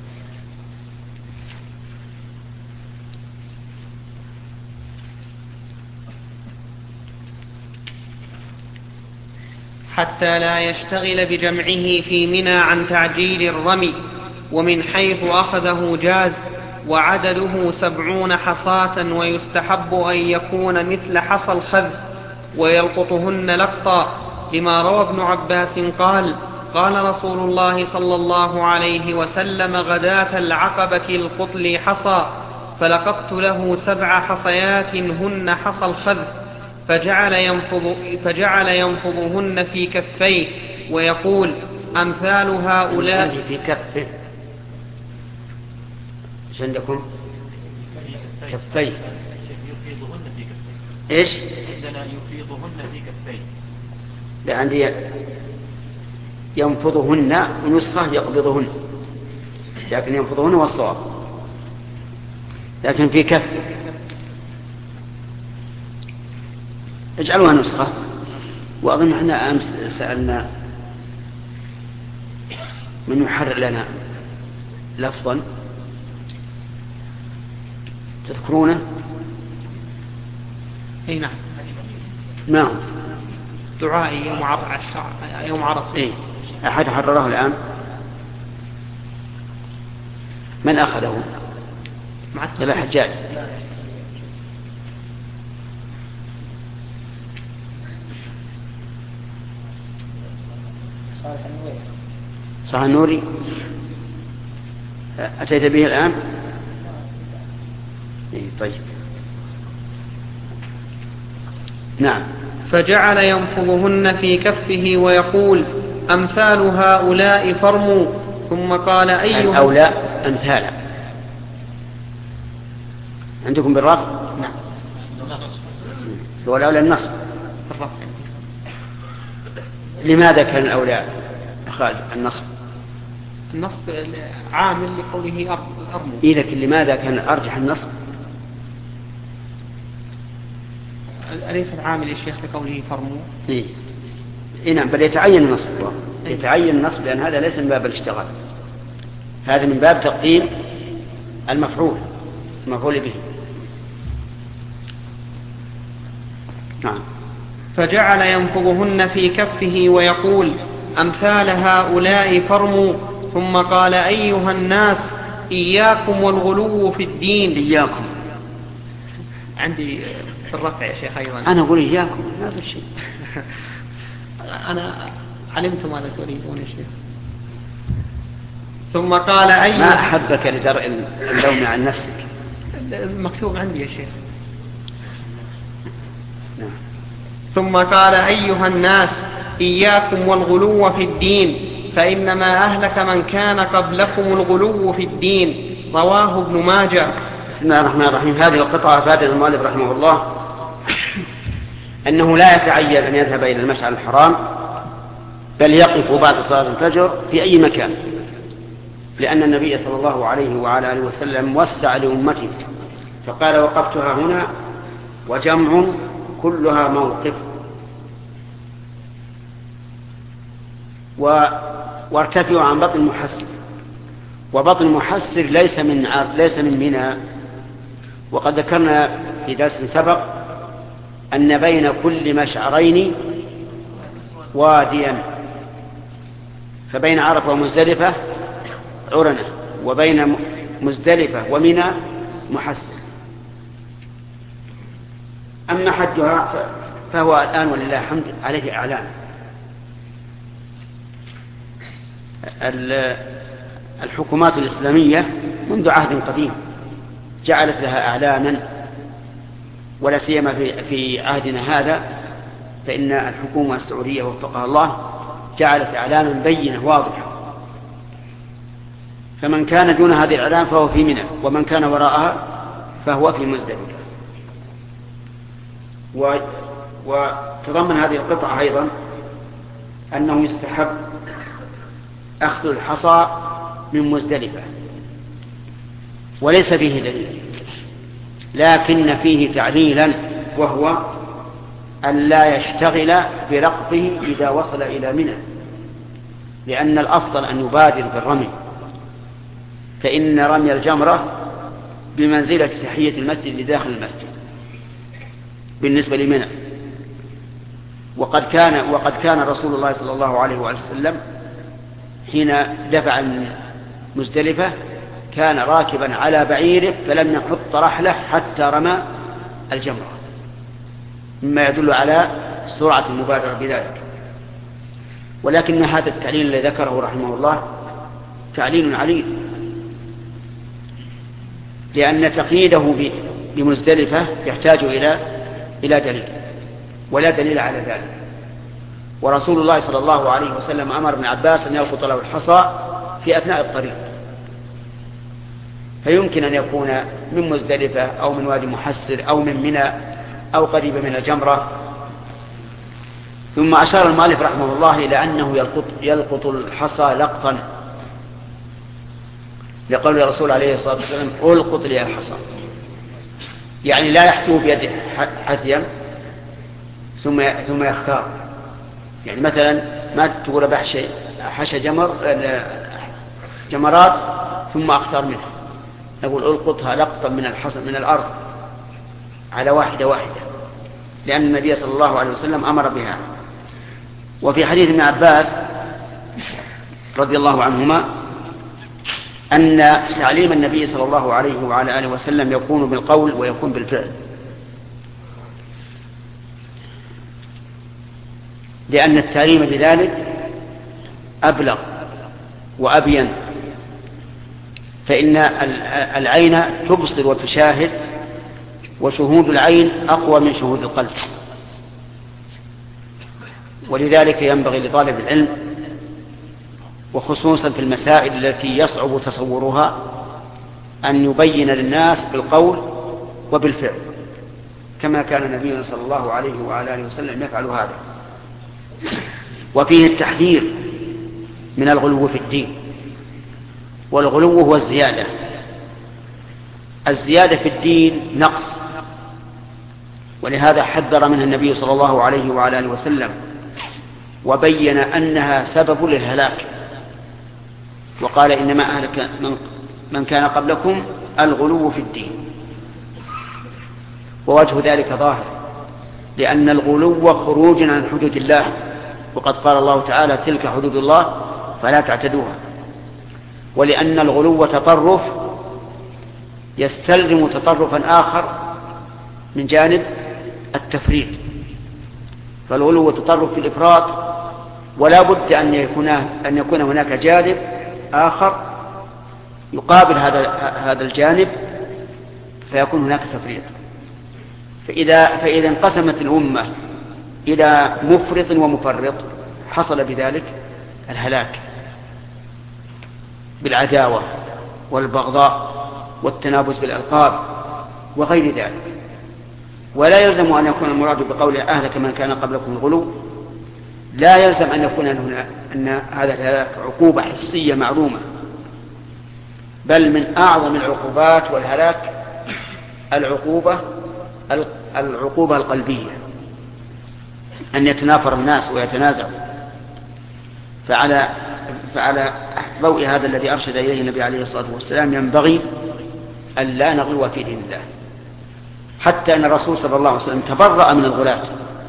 حتى لا يشتغل بجمعه في منى عن تعجيل الرمي. ومن حيث أخذه جاز، وعدده 70 حصاة، ويستحب أن يكون مثل حصى الخذ ويلقطهن لقطا، لما روى ابن عباس قال: قال رسول الله صلى الله عليه وسلم: غداة العقبة القط لي حصى، فلقطت له 7 حصيات هن حصى الخذ، فجعل ينفضهن في كفيه ويقول: أمثال هؤلاء في كفه. ايش عندكم؟ كفيه. يفيضهن في كفيه. ايش؟ عندنا يفيضهن في كفيه. لا، عندي ينفضهن، ونسخة يقبضهن، لكن ينفضهن والصواب، لكن في كف. اجعلوها نسخة. وأظن احنا أمس سألنا من يحرر لنا لفظا، تذكرونه؟ اي نعم. نعم. دعائي يوم عرفة. اي أحد حرره الآن؟ من أخذه؟ مع الحجاج. صحيح النوري. أتيت به الآن؟ طيب. نعم. فجعل ينفضهن في كفه ويقول: أمثال هؤلاء فرموا. ثم قال: أيها هؤلاء أمثالا. عندكم بالرفع؟ نعم. هو الأولى النصب. لماذا كان الأولى أخذ النصب؟ النصب عامل لقوله أرموا. لكن لماذا كان أرجح النصب؟ أليس العامل يا شيخ لقوله فرموا؟ نعم، بل يتعين النصب. يتعين النصب لأن هذا ليس من باب الاشتغال، هذا من باب تقديم المفعول به. نعم. فجعل ينفضهن في كفه ويقول: أمثال هؤلاء فرموا. ثم قال: أيها الناس، إياكم والغلو في الدين. إياكم عندي في الرفع يا شيخ أيضا. أنا أقول إياكم، هذا الشيء. أنا علمت ماذا تريدون يا شيخ. ثم قال: ما أحبك لدرء اللوم عن نفسك. المكتوب عندي يا شيخ. نعم. ثم قال: أيها الناس، إياكم والغلو في الدين، فإنما أهلك من كان قبلكم الغلو في الدين. رواه ابن ماجه. بسم الله الرحمن الرحيم. هذه القطعة أفاد المؤلف رحمه الله أنه لا يتعين أن يذهب إلى المشعر الحرام، بل يقف بعد صلاة الفجر في أي مكان، لأن النبي صلى الله عليه وعلى آله وسلم وسع لأمته فقال: وقفتها هنا، وجمع كلها موقف. وارتفعوا عن بطن محسن. وبطن محسر ليس من منى. وقد ذكرنا في درس سبق أن بين كل مشعرين واديا، فبين عرفة ومزدلفة عرنة، وبين مزدلفة ومنى محسر. أما حجها فهو الآن ولله الحمد عليه إعلان. الحكومات الإسلامية منذ عهد قديم جعلت لها إعلانا، ولا سيما في عهدنا هذا، فإن الحكومة السعودية وفقها الله جعلت إعلانا بينة واضحة. فمن كان دون هذه الإعلان فهو في منى، ومن كان وراءها فهو في مزدلفة. وتضمن هذه القطعة أيضا أنه يستحب أخذ الحصى من مزدلفة، وليس فيه دليل، لكن فيه تعليلا، وهو أن لا يشتغل برقبه إذا وصل إلى منى، لأن الأفضل أن يبادر بالرمي، فإن رمي الجمرة بمنزلة تحية المسجد لداخل المسجد بالنسبة لمنى. وقد كان رسول الله صلى الله عليه وسلم حين دفع من مزدلفة كان راكبا على بعيره فلم يحط رحله حتى رمى الجمرة، مما يدل على سرعة المبادرة بذلك. ولكن هذا التعليل الذي ذكره رحمه الله تعليل عليل، لأن تقييده بمزدلفة يحتاج إلى دليل، ولا دليل على ذلك. ورسول الله صلى الله عليه وسلم أمر ابن عباس أن يلقط له الحصى في أثناء الطريق، فيمكن أن يكون من مزدلفة أو من وادي محسر أو من منى أو قريب من الجمرة. ثم أشار المؤلف رحمه الله إلى أنه يلقط الحصى لقطا، لقول الرسول عليه الصلاة والسلام ألقط لي الحصى، يعني لا يحثو بيده حثيا ثم يختار. يعني مثلا ما تقول حشى جمرات ثم أختار منها، نقول ألقطها لقطا من الحصى من الأرض على واحدة واحدة، لأن النبي صلى الله عليه وسلم أمر بها. وفي حديث ابن عباس رضي الله عنهما أن تعليم النبي صلى الله عليه وعلى آله وسلم يكون بالقول ويكون بالفعل، لأن التعليم بذلك أبلغ وأبين، فإن العين تبصر وتشاهد، وشهود العين أقوى من شهود القلب. ولذلك ينبغي لطالب العلم، وخصوصا في المسائل التي يصعب تصورها، أن يبين للناس بالقول وبالفعل، كما كان النبي صلى الله عليه وعلى آله وسلم يفعل هذا. وفيه التحذير من الغلو في الدين، والغلو هو الزيادة في الدين نقص، ولهذا حذر منها النبي صلى الله عليه وعلى آله وسلم، وبين أنها سبب للهلاك، وقال إنما أهلك من كان قبلكم الغلو في الدين. ووجه ذلك ظاهر، لأن الغلو خروج عن حدود الله، وقد قال الله تعالى تلك حدود الله فلا تعتدوها. ولأن الغلو تطرف يستلزم تطرفا آخر من جانب التفريط، فالغلو تطرف في الإفراط، ولا بد أن يكون هناك جانب آخر يقابل هذا الجانب فيكون هناك تفريط. فإذا انقسمت الأمة إلى مفرط ومفرط حصل بذلك الهلاك بالعداوة والبغضاء والتنابز بالألقاب وغير ذلك. ولا يلزم أن يكون المراد بقول أهلك من كان قبلكم الغلو، لا يلزم أن يكون أن هذا الهلاك عقوبة حسية معلومة، بل من أعظم العقوبات والهلاك العقوبة القلبية، أن يتنافر الناس ويتنازعوا. فعلى ضوء هذا الذي أرشد إليه النبي عليه الصلاة والسلام ينبغي أن لا نغلو في دين الله، حتى أن الرسول صلى الله عليه وسلم تبرأ من الغلاة،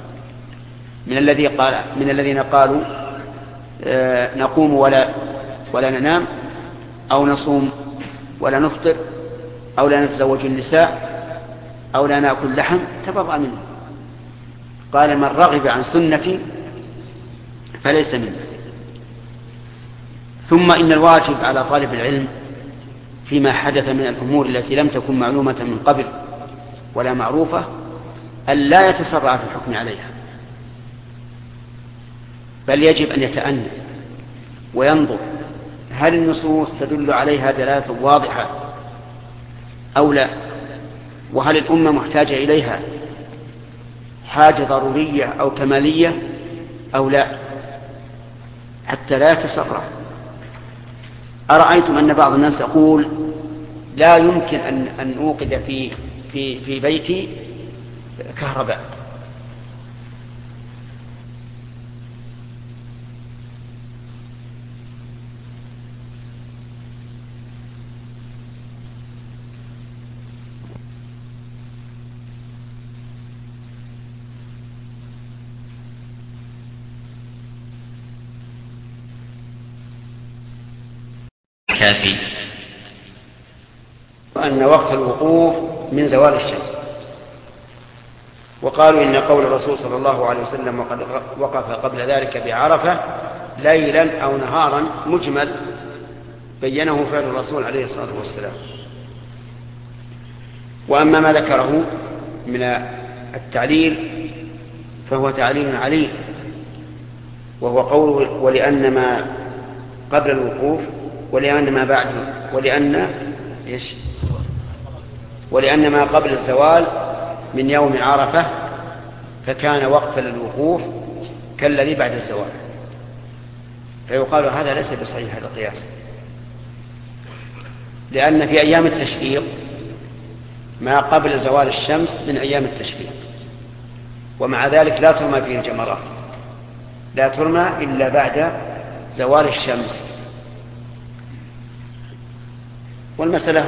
من الذين قالوا نقوم ولا ننام، أو نصوم ولا نفطر، أو لا نتزوج النساء، أو لا نأكل لحم. تبرأ منه، قال من رغب عن سنتي فليس منه. ثم إن الواجب على طالب العلم فيما حدث من الأمور التي لم تكن معلومة من قبل ولا معروفة أن لا يتسرع في الحكم عليها، بل يجب أن يتأنى وينظر هل النصوص تدل عليها دلالة واضحة أو لا، وهل الأمة محتاجة إليها حاجة ضرورية أو كمالية أو لا، حتى لا يتسرع. أرأيتم أن بعض الناس يقول لا يمكن أن أوقد في بيتي كهرباء، كافي. أن وقت الوقوف من زوال الشمس. وقالوا إن قول الرسول صلى الله عليه وسلم وقد وقف قبل ذلك بعرفة ليلا أو نهارا مجمل بينه فعل الرسول عليه الصلاة والسلام. وأما ما ذكره من التعليل فهو تعليل عليل، وهو قوله ولأن ما قبل الوقوف ولأن ما بعده ولأن ما قبل الزوال من يوم عرفة فكان وقتا للوقوف كالذي بعد الزوال، فيقال هذا ليس بصحيح هذا القياس، لأن في أيام التشريق ما قبل زوال الشمس من أيام التشريق، ومع ذلك لا ترمى فيه الجمرات، لا ترمى إلا بعد زوال الشمس. والمسألة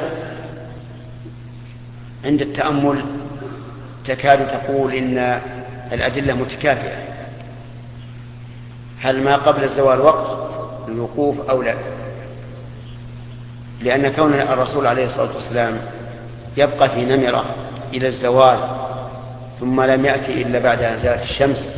عند التأمل تكاد تقول إن الأدلة متكافئة، هل ما قبل الزوال وقت الوقوف أو لا؟ لأن كون الرسول عليه الصلاة والسلام يبقى في نمرة إلى الزوال ثم لم يأتي إلا بعد زوال الشمس،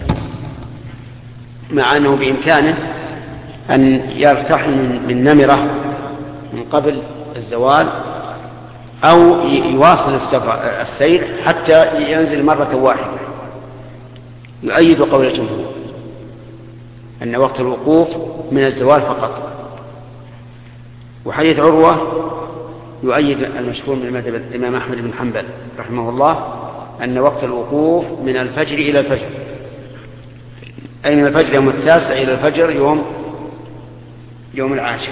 مع أنه بإمكانه أن يرتحل من نمرة من قبل الزوال أو يواصل السير حتى ينزل مرة واحدة، يؤيد قول الجمهور أن وقت الوقوف من الزوال فقط. وحديث عروة يؤيد المشهور من مذهب الإمام أحمد بن حنبل رحمه الله أن وقت الوقوف من الفجر إلى الفجر، أي من الفجر يوم 9 إلى الفجر يوم 10.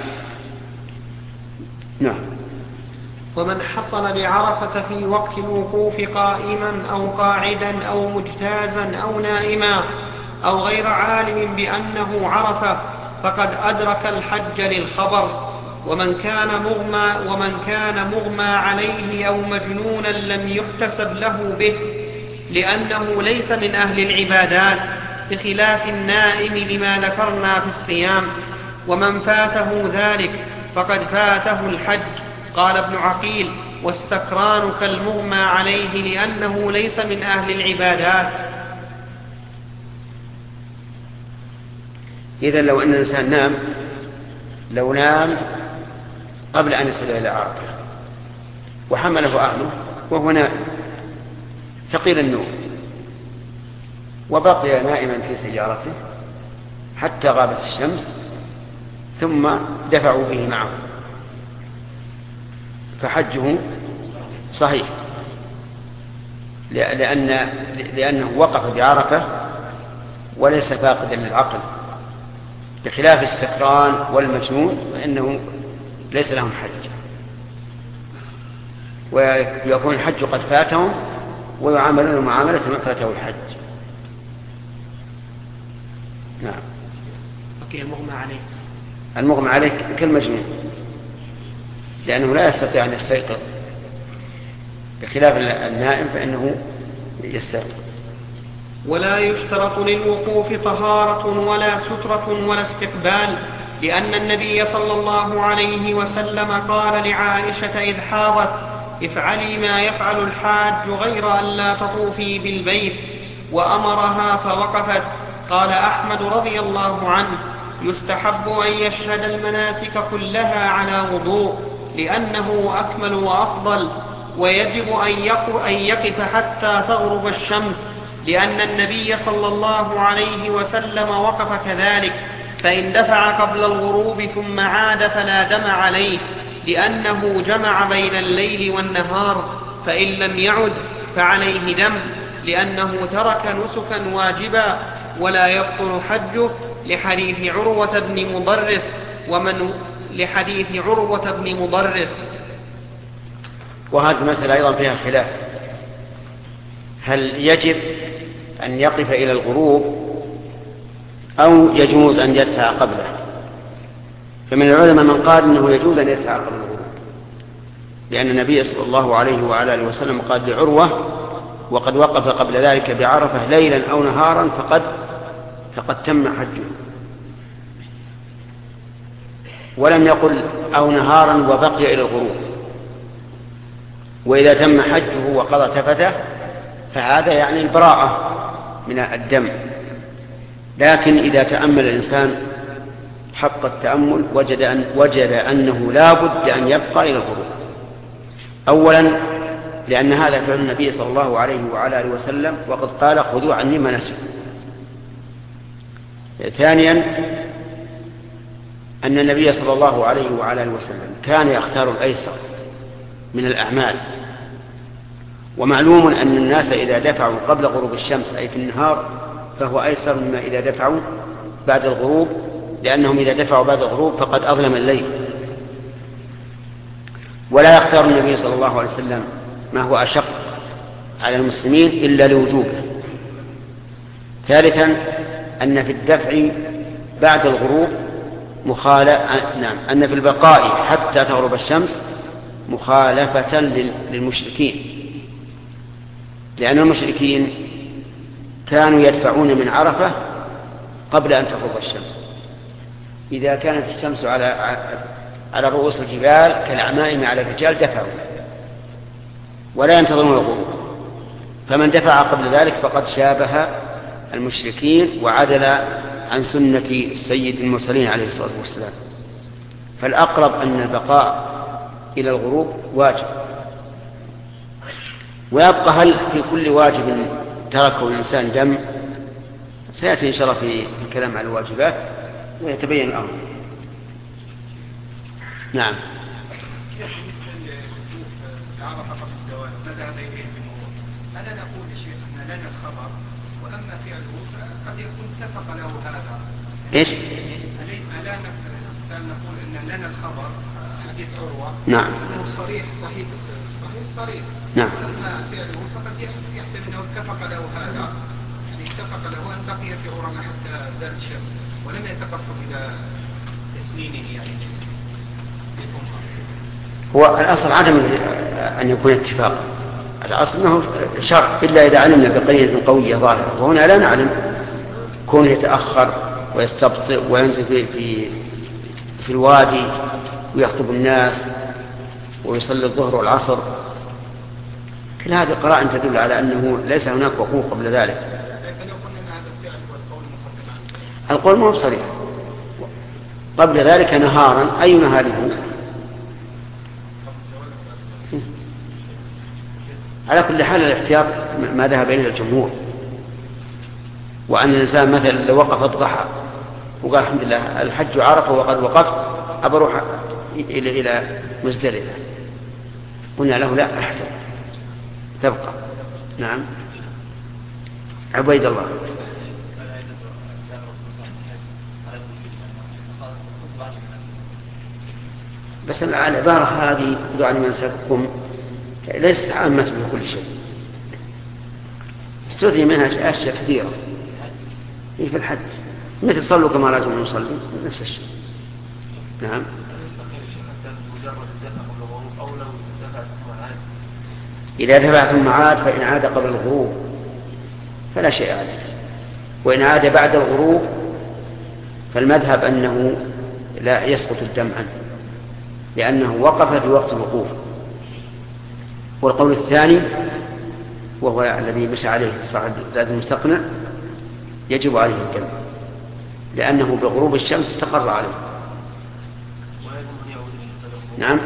نعم. ومن حصل بعرفة في وقت الوقوف قائما أو قاعدا أو مجتازا أو نائما أو غير عالم بأنه عرفة فقد أدرك الحج للخبر. ومن كان مغمى عليه أو مجنونا لم يحتسب له به، لأنه ليس من أهل العبادات، بخلاف النائم لما ذكرنا في الصيام. ومن فاته ذلك فقد فاته الحج. قال ابن عقيل: والسكران كالمغمى عليه لأنه ليس من أهل العبادات. إذن لو أن الإنسان نام قبل أن يصل إلى عرفة وحمله أهله وهو نائم ثقيل النوم وبقي نائما في سيارته حتى غابت الشمس ثم دفعوا به معه، فحجه صحيح، لأنه وقف بعرفة وليس فاقدا للعقل، بخلاف السكران والمجنون فإنه ليس لهم حج، ويكون الحج قد فاتهم ويعاملون معاملة من فاته الحج. نعم. بقي المغمى عليه. المغمى عليه كالمجنون، لأنه لا يستطيع أن يستيقظ، بخلاف النائم فإنه يستيقظ. ولا يشترط للوقوف طهارة ولا سترة ولا استقبال، لأن النبي صلى الله عليه وسلم قال لعائشة إذ حاضت: افعلي ما يفعل الحاج غير أن لا تطوفي بالبيت، وأمرها فوقفت. قال أحمد رضي الله عنه: يستحب أن يشهد المناسك كلها على وضوء، لأنه أكمل وأفضل، ويجب أن يقف حتى تغرب الشمس، لأن النبي صلى الله عليه وسلم وقف كذلك، فإن دفع قبل الغروب ثم عاد فلا دم عليه، لأنه جمع بين الليل والنهار، فإن لم يعد فعليه دم، لأنه ترك نسكا واجبا ولا يبطل حجه، لحديث عروة بن مضرس. وهذه المسألة أيضا فيها خلاف، هل يجب أن يقف إلى الغروب أو يجوز أن يدفع قبله؟ فمن العلماء من قال إنه يجوز أن يدفع قبل الغروب، لأن النبي صلى الله عليه وعلى آله وسلم قال لعروة: وقد وقف قبل ذلك بعرفة ليلا أو نهارا فقد تم حجه. ولم يقل أو نهارا وبقي إلى الغروب. وإذا تم حجه وقضى تفته فهذا يعني البراءة من الدم. لكن إذا تأمل الإنسان حق التأمل وجد أنه لا بد أن يبقى إلى الغروب. أولا لأن هذا فعل النبي صلى الله عليه وعلى آله وسلم، وقد قال: خذوا عني مناسككم. ثانيا أن النبي صلى الله عليه وعلى آله وسلم كان يختار الأيسر من الأعمال، ومعلوم أن الناس إذا دفعوا قبل غروب الشمس أي في النهار فهو أيسر مما إذا دفعوا بعد الغروب، لأنهم إذا دفعوا بعد الغروب فقد أظلم الليل. ولا يختار النبي صلى الله عليه وسلم ما هو أشق على المسلمين إلا لوجوبه. ثالثا أن في الدفع بعد الغروب أن في البقاء حتى تغرب الشمس مخالفة للمشركين، لأن المشركين كانوا يدفعون من عرفة قبل أن تغرب الشمس. إذا كانت الشمس على رؤوس الجبال كالعمائم على الرجال دفعوا ولا ينتظرون الغروب، فمن دفع قبل ذلك فقد شابه المشركين وعدل عن سنة سيد المرسلين عليه الصلاة والسلام. فالأقرب أن البقاء إلى الغروب واجب. ويبقى هل في كل واجب تركه الإنسان دم؟ سيأتي إن شاء الله في الكلام على الواجبات ويتبين الأمر. نعم. ألا نقول يا شيخ أن لنا الخبر وأما فعله قد يكون اتفق له هذا؟ إيش؟ ألا نقول أن لنا الخبر حديث عروة نعم أنه صريح صحيح نعم. وأما فعله فقد يحتمل أنه اتفق له هذا، يعني اتفق له أن بقي في عرنا حتى زالت الشمس ولم يتقصد إلى تسنينه يعني. هو الأصل عدم أن يكون اتفاقا، الأصل أنه شرط إلا إذا علمنا بقرينة قوية ظاهرة، وهنا لا نعلم. كونه يتأخر ويستبطئ وينزل في الوادي ويخطب الناس ويصلي الظهر والعصر، كل هذه قرائن تدل على أنه ليس هناك وقوع قبل ذلك. القول ما هو صريح. قبل ذلك نهارا، أي نهار هو؟ على كل حال الاحتياط ما ذهب إليه الجمهور، وأن الإنسان مثلا لو وقف الضحى وقال الحمد لله الحج عرفه وقد وقفت أبروح إلى مزدلفة، قلنا له لا أحسن تبقى. نعم. عبيد الله. بس العبارة هذه خذوا عني منسككم ليست عامة في كل شيء، استثني منها أشياء كثيرة في الحج، مثل صلوا كما رأيتم نصلي نفس الشيء. نعم. إذا دفع ثم عاد فإن عاد قبل الغروب فلا شيء عليه، وإن عاد بعد الغروب فالمذهب أنه لا يسقط الدم عنه لأنه وقف في وقت الوقوف. والقول الثاني وهو الذي مشى عليه صاحب زاد المستقنع يجب عليه الدم لأنه بغروب الشمس استقر عليه. نعم،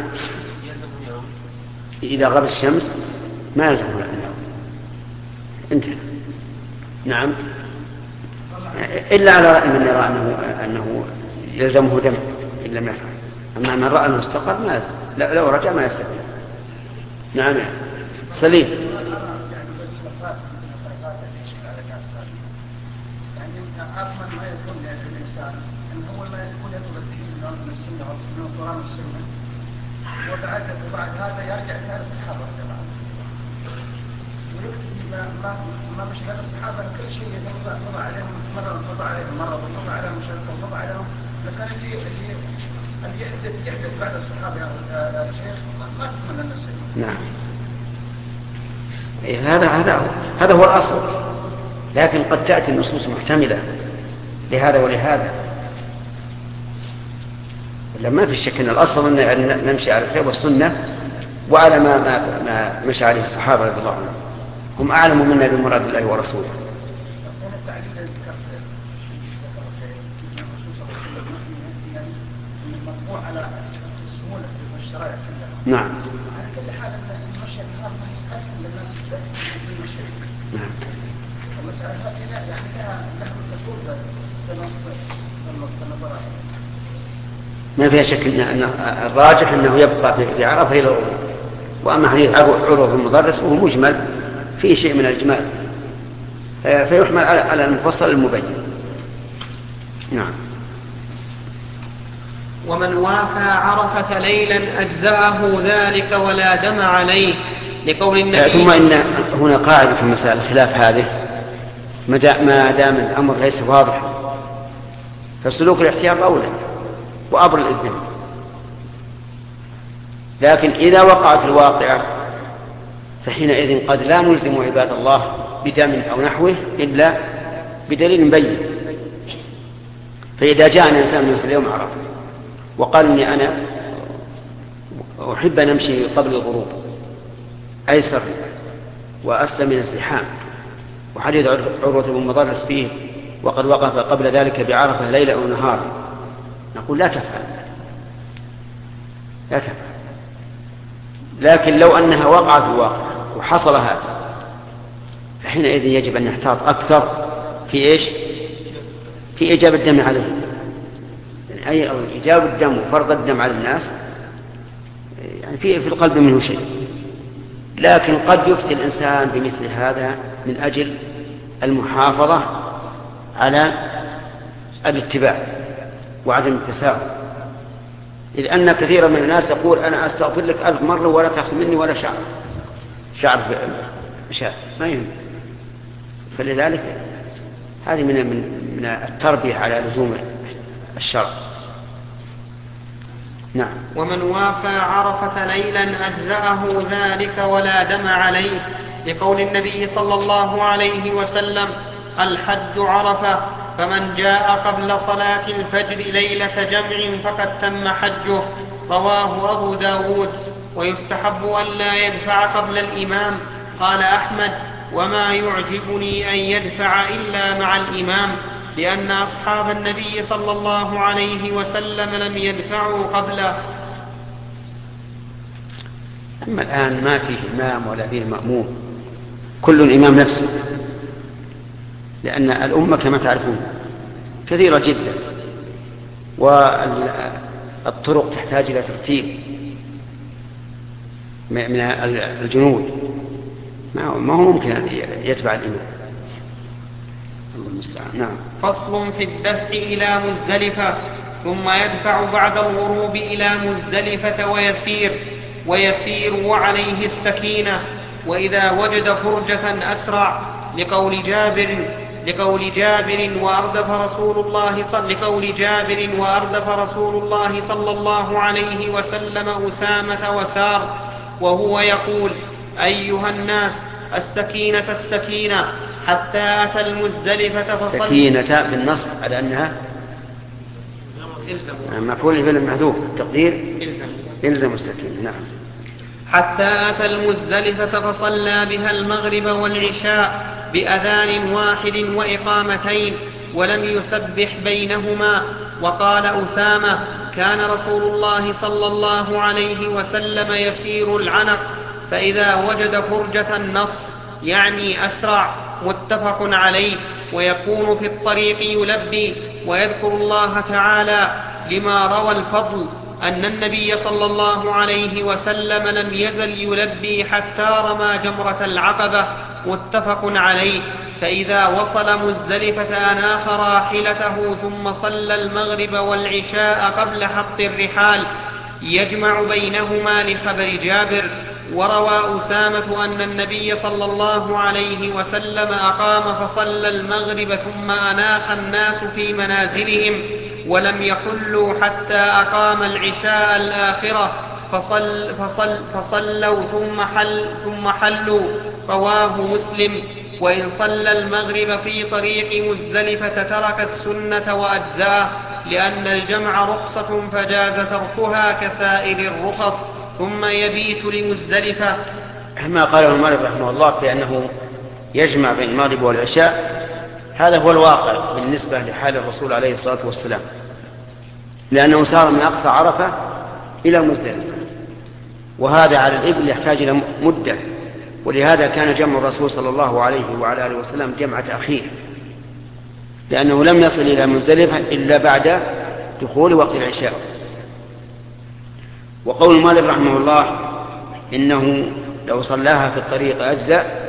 إذا غاب الشمس ما يلزمه العناء انتهى. نعم، إلا على رأي من يرى أنه يلزمه دم إن لم يفعل، أما من رأى أنه استقر ما يلزم، لو رجع ما يستقر. نعم سليم. أفضل ما يكون للإنسان أن أول ما يكون يطلب الدين من السنة ومن القرآن والسنة وبعد هذا يرجع إلى الصحابة ويكتب ما مش هذا الصحابة كل شيء يطلع عليهم مرة وطلع عليهم وطلع عليهم، لكن اللي يحدث بعد الصحابة يا شيخ ما تتمنى النسل. نعم، هذا هو الأصل، لكن قد تأتي النصوص محتملة لهذا ولهذا. لما في شك أن الأصل أن نمشي على الكتاب والسنة وعلى ما مشى عليه الصحابة رضي الله عنهم، هم أعلم منا بمراد الله ورسوله. نعم. نعم. ما فيها شك أن الراجح أنه يبقى في عرفة إلى الغروب، وأما حديث عروة المدرس وهو مجمل فيه شيء من الإجمال فيحمل على المفصل المبين. نعم. ومن وافى عرفة ليلا أجزأه ذلك ولا دم عليه لقول النبي. ثم إن هنا قاعدة في مسائل الخلاف هذه، ما دام الأمر ليس واضحا فسلوك الاحتياط أولى وأبر الإذن، لكن إذا وقعت الواقعة فحينئذ قد لا نلزم عباد الله بدم أو نحوه إلا بدليل مبين. فإذا جاء الإنسان من اليوم عرفه وقال إني أنا أحب أن أمشي قبل الغروب أيسر وأسلم من الزحام، وحديث عروة بن مضرس فيه وقد وقف قبل ذلك بعرفة ليلة أو نهار، نقول لا تفعل. لكن لو أنها وقعت الواقع وحصل هذا فحينئذ يجب أن نحتاط أكثر في إيش؟ في إيجاب الدم عليه، يعني أي إيجاب الدم وفرض الدم على الناس يعني في القلب منه شيء، لكن قد يفتي الإنسان بمثل هذا من أجل المحافظة على الاتباع وعدم التساهل، إذ أن كثيرا من الناس يقول أنا أستغفر لك 1000 مرة ولا تأخذ مني ولا شعر ما يهم. فلذلك هذه من التربية على لزوم الشرع. نعم. ومن وافى عرفة ليلا أجزأه ذلك ولا دم عليه لقول النبي صلى الله عليه وسلم الحج عرفة، فمن جاء قبل صلاة الفجر ليلة جمع فقد تم حجه. رواه أبو داود. ويستحب أن لا يدفع قبل الإمام. قال أحمد وما يعجبني أن يدفع إلا مع الإمام، لأن أصحاب النبي صلى الله عليه وسلم لم يدفعوا قبله. أما الآن ما فيه إمام ولا فيه مأموم، كل إمام نفسه، لأن الأمة كما تعرفون كثيرة جدا والطرق تحتاج إلى ترتيب من الجنود، ما هو ممكن أن يتبع الإمام. الله المستعان. نعم. فصل في الدفع إلى مزدلفة، ثم يدفع بعد الغروب إلى مزدلفة ويسير وعليه السكينة، وإذا وجد فرجة أسرع، لقول جابر لقول جابر وأردف رسول الله صلى الله عليه وسلم أسامة وسار وهو يقول: أيها الناس، السكينة السكينة، حتى أتى المزدلفة فصلى. سكينة بالنصب على أنها مفعول به المحذوف، التقدير إلزم السكينة. نعم. حتى أتى المزدلفة فصلى بها المغرب والعشاء بأذان واحد وإقامتين ولم يسبح بينهما. وقال أسامة: كان رسول الله صلى الله عليه وسلم يسير العنق فإذا وجد فرجة النص، يعني أسرع، متفق عليه، ويكون في الطريق يلبي ويذكر الله تعالى، لما روى الفضل أن النبي صلى الله عليه وسلم لم يزل يلبي حتى رمى جمرة العقبة، متفق عليه. فإذا وصل مزدلفة أناخ راحلته ثم صلى المغرب والعشاء قبل حط الرحال، يجمع بينهما لخبر جابر. وروى أسامة أن النبي صلى الله عليه وسلم أقام فصلى المغرب ثم أناخ الناس في منازلهم ولم يحلوا حتى أقام العشاء الآخرة فصلوا ثم حلوا، رواه مسلم. وإن صلى المغرب في طريق مزدلفة ترك السنة وأجزاه، لأن الجمع رخصة فجاز تركها كسائر الرخص، ثم يبيت لمزدلفة. ما قاله المالك رحمه الله في أنه يجمع بين المغرب والعشاء، هذا هو الواقع بالنسبة لحال الرسول عليه الصلاة والسلام، لأنه سار من أقصى عرفة إلى مزدلفة، وهذا على الإبل يحتاج إلى مدة، ولهذا كان جمع الرسول صلى الله عليه وعلى آله وسلم جمع تأخير، لأنه لم يصل إلى مزدلفة إلا بعد دخول وقت العشاء. وقول المالك رحمه الله إنه لو صلاها في الطريق أجزاء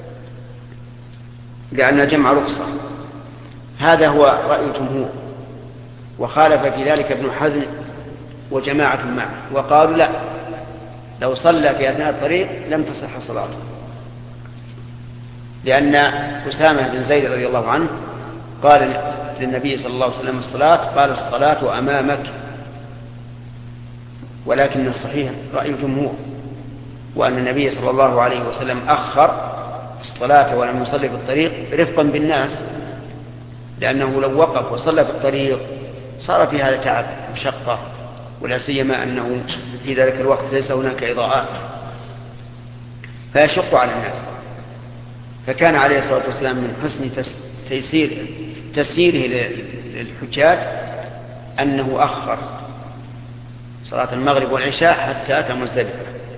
لأن الجمع رخصة، هذا هو رأي الجمهور، وخالف في ذلك ابن حزم وجماعة معه، وقالوا لا، لو صلى في أثناء الطريق لم تصح صلاته، لأن أسامة بن زيد رضي الله عنه قال للنبي صلى الله عليه وسلم الصلاة، قال: الصلاة أمامك. ولكن الصحيح رأي الجمهور، وأن النبي صلى الله عليه وسلم أخر الصلاة ولم يصلي في الطريق رفقا بالناس، لأنه لو وقف وصلى في الطريق صار في هذا تعب مشقة، ولا سيما أنه في ذلك الوقت ليس هناك إضاءات فيشق على الناس. فكان عليه الصلاة والسلام من حسن تسييره للحجاج أنه أخر صلاة المغرب والعشاء حتى أتى مزدلفة.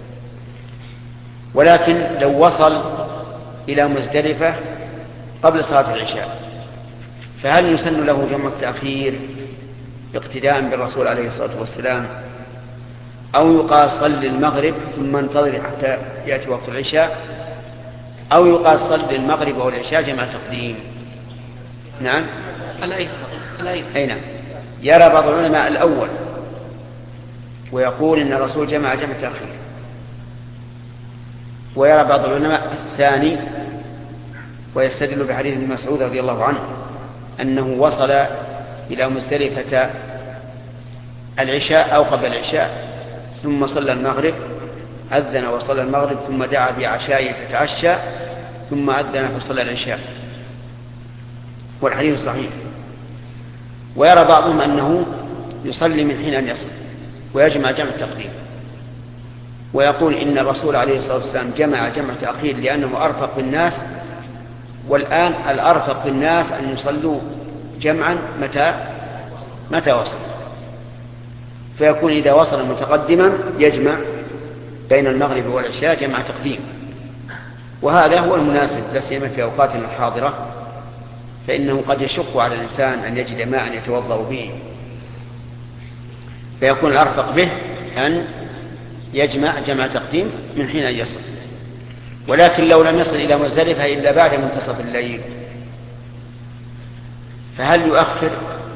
ولكن لو وصل إلى مزدلفة قبل صلاة العشاء فهل يسن له جمع التأخير اقتداء بالرسول عليه الصلاة والسلام، أو يقال صل المغرب ثم انتظر حتى يأتي وقت العشاء، أو يقال صل المغرب والعشاء جمع تقديم؟ نعم، أي نعم. يرى بعض العلماء الأول ويقول إن الرسول جمع تأخير، ويرى بعض العلماء الثاني ويستدل بحديث ابن مسعود رضي الله عنه أنه وصل إلى مزدلفة العشاء أو قبل العشاء ثم صلى المغرب، أذن وصلى المغرب ثم دعا بعشاء فتعشى ثم أذن فصلى العشاء، والحديث صحيح. ويرى بعضهم أنه يصلي من حين أن يصل ويجمع جمع تقديم، ويقول إن الرسول عليه الصلاة والسلام جمع تأخير لأنه أرفق بالناس، والآن الأرفق بالناس أن يصلوا جمعا متى وصل، فيكون إذا وصل متقدما يجمع بين المغرب والعشاء جمع تقديم، وهذا هو المناسب لا سيما في أوقاتنا الحاضرة، فإنه قد يشق على الإنسان أن يجد ماء يتوضأ به، فيكون الأرفق به أن يجمع جمع تقديم من حين أن يصل. ولكن لو لم يصل إلى مزدلفة إلا بعد منتصف الليل فهل يؤخر؟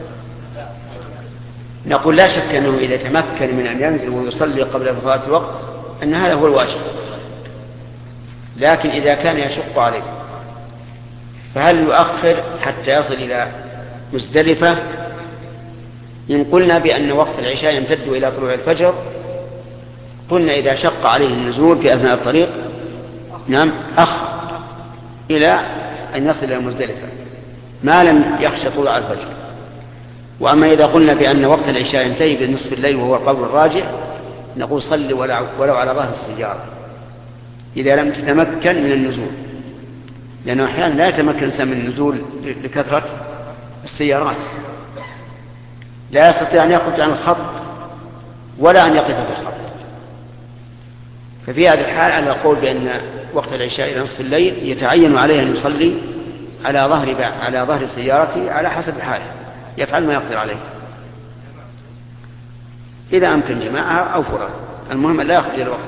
نقول لا شك أنه إذا تمكن من أن ينزل ويصلي قبل فوات الوقت أن هذا هو الواجب، لكن إذا كان يشق عليه فهل يؤخر حتى يصل إلى مزدلفة؟ إن قلنا بأن وقت العشاء يمتد إلى طلوع الفجر قلنا إذا شق عليه النزول في أثناء الطريق نعم أخر إلى أن يصل إلى مزدلفة ما لم يخشى طلوع الفجر. وأما إذا قلنا بأن وقت العشاء ينتهي بنصف الليل وهو القول الراجح نقول صل ولو على ظهر السيارة إذا لم تتمكن من النزول، لأنه أحيانا لا يتمكن الإنسان من النزول لكثرة السيارات، لا يستطيع أن يخرج عن الخط ولا أن يقف في الخط. ففي هذه الحال على القول بأن وقت العشاء إلى نصف الليل يتعين عليه أن يصلي على ظهر سيارته على حسب حاله، يفعل ما يقدر عليه إذا أمكن جماعة أو فرق، المهم لا يخرج الوقت.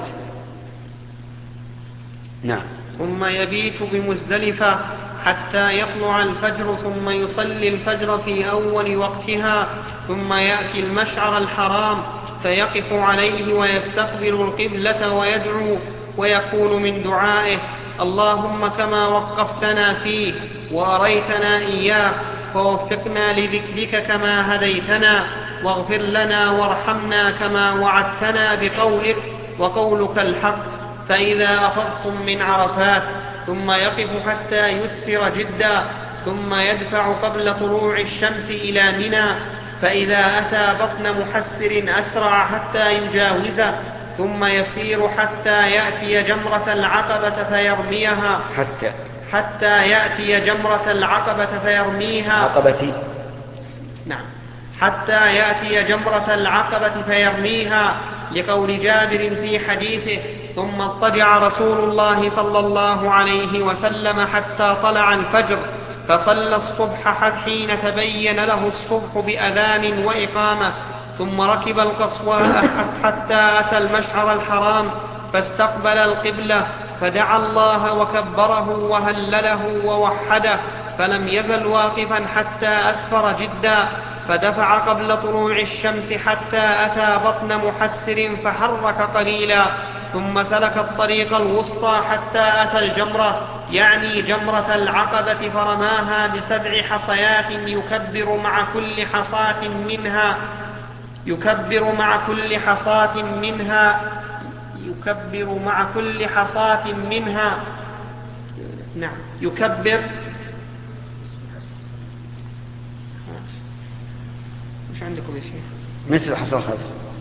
نعم. ثم يبيت بمزدلفة حتى يطلع الفجر ثم يصلي الفجر في أول وقتها ثم يأتي المشعر الحرام فيقف عليه ويستقبل القبلة ويدعو ويقول من دعائه اللهم كما وقفتنا فيه وأريتنا إياه فوفقنا لذكرك كما هديتنا واغفر لنا وارحمنا كما وعدتنا بقولك وقولك الحق. فإذا أفضتم من عرفات ثم يقف حتى يسفر جدا ثم يدفع قبل طلوع الشمس إلى منى، فإذا أتى بطن محسر أسرع حتى يجاوزه ثم يسير حتى يأتي جمرة العقبة فيرميها حتى يأتي جمرة العقبة فيرميها حتى يأتي جمرة العقبة فيرميها لقول جابر في حديثه ثم اضطجع رسول الله صلى الله عليه وسلم حتى طلع الفجر فصلى الصبح حين تبين له الصبح بأذان وإقامة ثم ركب القصواء حتى أتى المشعر الحرام فاستقبل القبلة فدعا الله وكبره وهلله ووحده فلم يزل واقفا حتى أسفر جدا فدفع قبل طلوع الشمس حتى أتى بطن محسر فحرك قليلا ثم سلك الطريق الوسطى حتى أتى الجمرة يعني جمرة العقبة فرماها ب7 حصيات يكبر مع كل حصاة منها نعم يكبر مش عندكم يا شيخ مثل حصى الخلف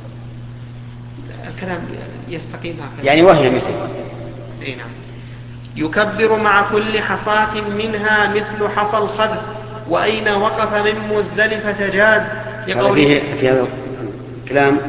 الكلام يستقيم هكذا يعني وهي مثل نعم يكبر مع كل حصاة منها مثل حصى الخذف وأين وقف من مزدلفة جاز في هذا الكلام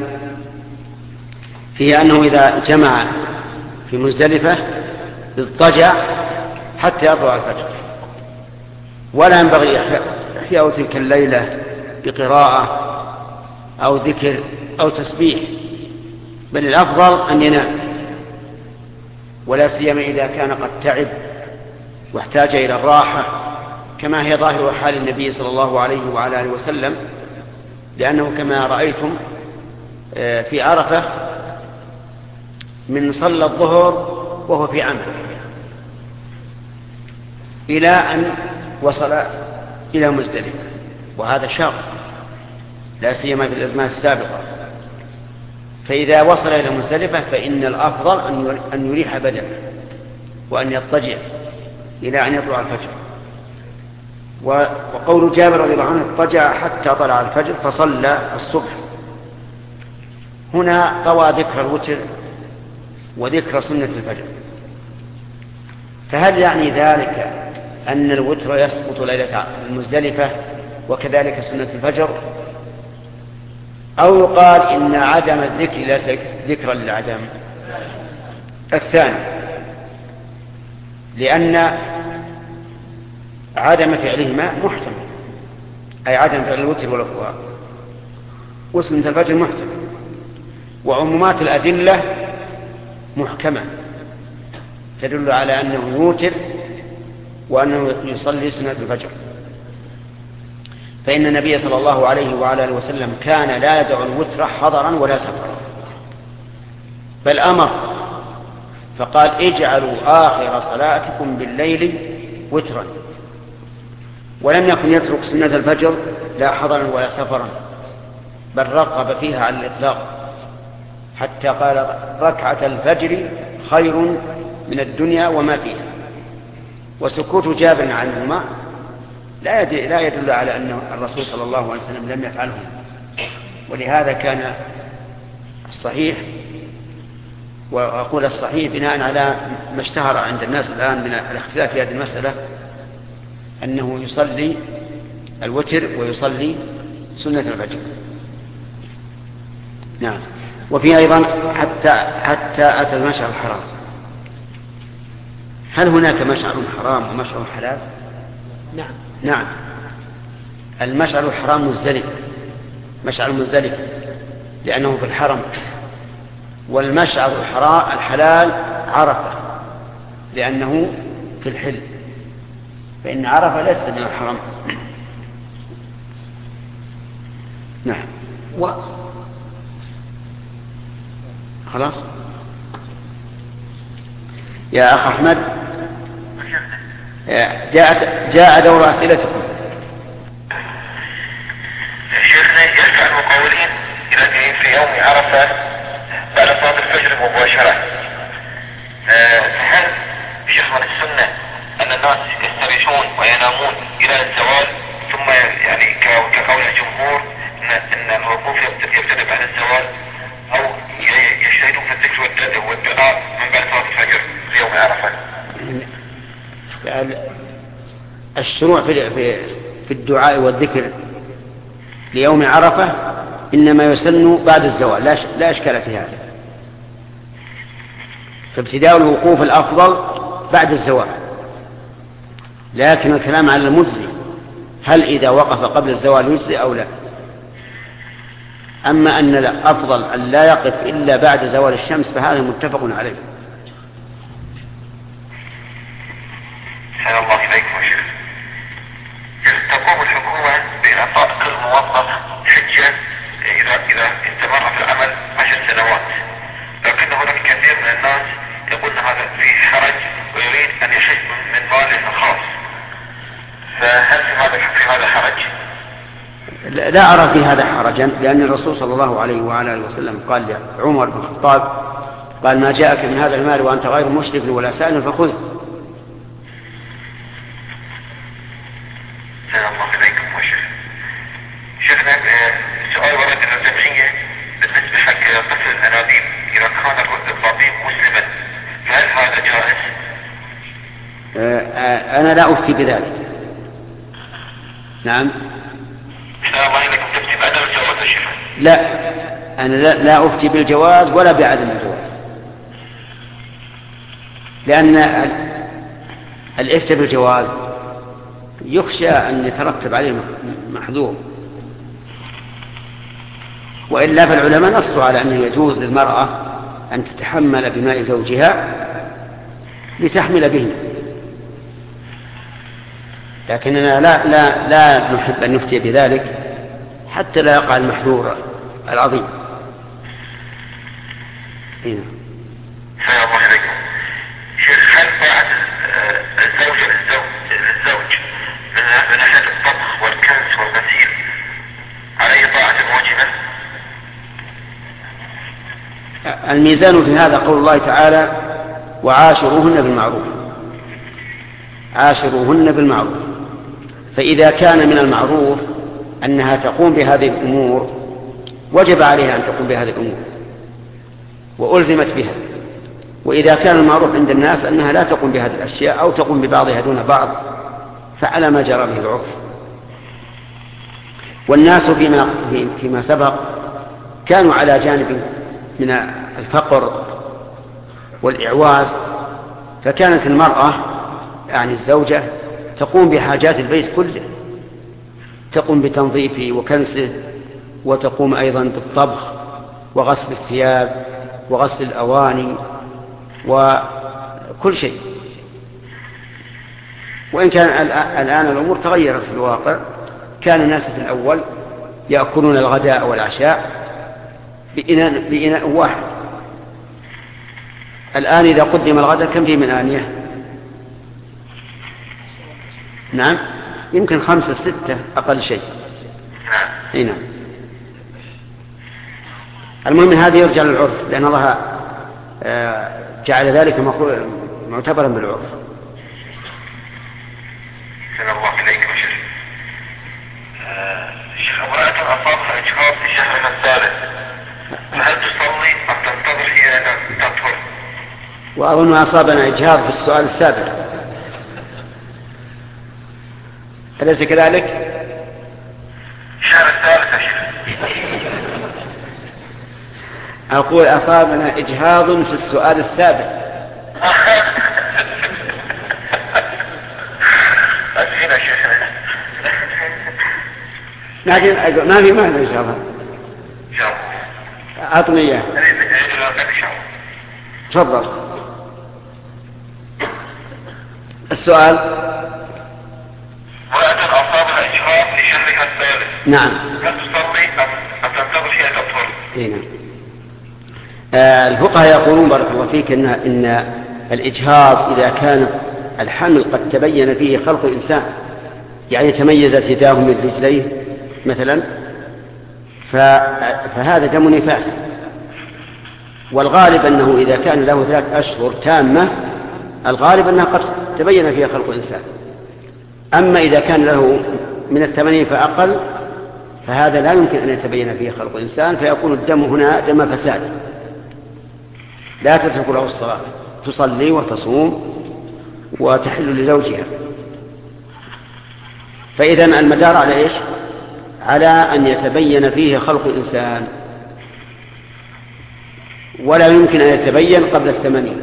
فيه أنه إذا جمع في مزدلفة اضطجع حتى يطلع الفجر ولا ينبغي إحياء تلك الليلة بقراءة أو ذكر أو تسبيح بل الأفضل أن ينام ولا سيما إذا كان قد تعب واحتاج إلى الراحة كما هي ظاهر حال النبي صلى الله عليه وعلى آله وسلم لأنه كما رأيتم في عرفة من صلى الظهر وهو في عمل إلى أن وصل إلى مزدلفة وهذا شاق لا سيما في الأزمان السابقة فإذا وصل إلى مزدلفة فإن الأفضل أن يريح بدنه وأن يضطجع إلى أن يطلع الفجر. وقول جابر رضي الله عنه اضطجع حتى طلع الفجر فصلى الصبح هنا طوى ذكر الوتر وذكر سنة الفجر فهل يعني ذلك أن الوتر يسقط ليلة المزدلفة وكذلك سنة الفجر أو يقال إن عدم الذكر ليس ذكرا للعدم؟ الثاني لأن عدم فعلهما محتمل أي عدم فعل الوتر والأخوة وسنة الفجر محتمل وعمومات الأدلة محكمة تدل على أنه يوتر وأنه يصلي سنة الفجر فإن النبي صلى الله عليه وعلى آله وسلم كان لا يدع الوتر حضرا ولا سفرا بل أمر فقال اجعلوا آخر صلاتكم بالليل وترا ولم يكن يترك سنة الفجر لا حضرا ولا سفرا، بل رغب فيها على الإطلاق، حتى قال ركعة الفجر خير من الدنيا وما فيها. وسكوت جابر عنهما لا يدل على أن الرسول صلى الله عليه وسلم لم يفعله، ولهذا كان الصحيح، وأقول الصحيح بناء على ما اشتهر عند الناس الآن من الاختلاف في هذه المسألة، أنه يصلي الوتر ويصلي سنة الفجر. نعم. وفي أيضا حتى أتى المشعر الحرام. هل هناك مشعر حرام ومشعر حلال؟ نعم. المشعر الحرام مزدلف، مشعر مزدلف لأنه في الحرم، والمشعر الحلال عرفة لأنه في الحل، فإن عرفة ليست من الحرم. نعم. خلاص يا أخ أحمد، جاء دور أسئلتكم. شيخنا يرجع المقاولين إلى في يوم عرفة بعد صلاة الفجر مباشرة، هل شيخ من السنة أن الناس يستريحون وينامون إلى الزوال، ثم يعني كقول الجمهور أن الوقوف يبتدئ بعد الزوال، أو يجتهدون في الذكر والدعاء من بعد صلاة الفجر في يوم عرفة؟ الشروع في الدعاء والذكر ليوم عرفة إنما يسن بعد الزوال، لا إشكال في هذا. فابتداء الوقوف الأفضل بعد الزوال، لكن الكلام على المجزي، هل إذا وقف قبل الزوال يجزي أو لا؟ أما أن الأفضل أن لا يقف إلا بعد زوال الشمس فهذا متفق عليه. حسن الله إليكم يا شيخ. تقوم الحكومة بإعطاء كل موظف حجة إذا استمر في العمل 10 سنوات، لكن هناك كثير من الناس يقول هذا فيه حرج ويريد أن يحج من ماله الخاص، فهل في هذا حرج؟ لا أرى في هذا حرجا، لأن الرسول صلى الله عليه وعلى آله وسلم قال لعمر بن الخطاب، قال ما جاءك من هذا المال وأنت غير مشرك ولا سائل فخذ. السلام عليكم يا شيخ. شيخنا سؤال ورد الجمعية بالنسبة حق قتل الأنابيب، إذا كان الطبيب مسلما فهل هذا جائز؟ أنا لا أفتي بذلك. نعم. السلام عليكم. تفتي بعدم الجواز يا شيخ؟ لا، أنا لا أفتي بالجواز ولا بعدم الجواز، لأن الإفتاء بالجواز يخشى أن يترتب عليه محذور، وإلا فالعلماء نصوا على أنه يجوز للمرأة أن تتحمل بماء زوجها لتحمل به، لكننا لا نحب أن نفتي بذلك حتى لا يقع المحذور العظيم. السلام عليكم. شيخ، هل طاعة الزوجة للزوج من ناحية الطبخ والكنس والغسيل عليه طاعة واجبة؟ الميزان في هذا قول الله تعالى وعاشروهن بالمعروف، عاشروهن بالمعروف، فإذا كان من المعروف أنها تقوم بهذه الأمور وجب عليها أن تقوم بهذه الأمور وألزمت بها، وإذا كان المعروف عند الناس أنها لا تقوم بهذه الأشياء أو تقوم ببعضها دون بعض فعلى ما جرى به العرف. والناس فيما سبق كانوا على جانب من الفقر والإعواز، فكانت المرأة يعني الزوجة تقوم بحاجات البيت كله، تقوم بتنظيفه وكنسه، وتقوم أيضا بالطبخ وغسل الثياب وغسل الأواني وكل شيء. وإن كان الآن الأمور تغيرت في الواقع، كان الناس في الأول يأكلون الغداء والعشاء بإناء واحد، الآن إذا قدم الغداء كم فيه من آنية؟ نعم يمكن 5 6 أقل شيء. نعم. نعم. المهم هذا يرجع للعرف، لأن الله جعل ذلك معتبرا بالعرف. سلام الله إليكم شيخ. امرأة أصابها إجهاض في شهرها الثالث، فهل تصلي أم تنتظر إلى أن تطهر؟ وأظن أصابنا إجهاض في السؤال السابق، أليس كذلك؟ الشهر الثالث يا شيخ. أقول أصابنا إجهاض في السؤال السابق. أسئلة شيخ. لكن ما في معنى إن شاء الله. إن شاء الله. أعطني إياه. تفضل. السؤال. امرأة أصابها إجهاض في شهرها الثالث. نعم. هل تصلي أم تنتظر فيها تطهر؟ نعم. الفقهاء يقولون بارك الله فيك إن الإجهاض إذا كان الحمل قد تبين فيه خلق الإنسان، يعني تميزت يداه من رجليه مثلا، فهذا دم نفاس، والغالب أنه إذا كان له 3 أشهر تامة الغالب أنها قد تبين فيها خلق الإنسان. أما إذا كان له من 80 فأقل فهذا لا يمكن أن يتبين فيه خلق الإنسان، فيكون الدم هنا دم فساد لا تترك له الصلاة، تصلي وتصوم وتحل لزوجها. فإذا المدار على إيش؟ على أن يتبين فيه خلق الإنسان، ولا يمكن أن يتبين قبل 80.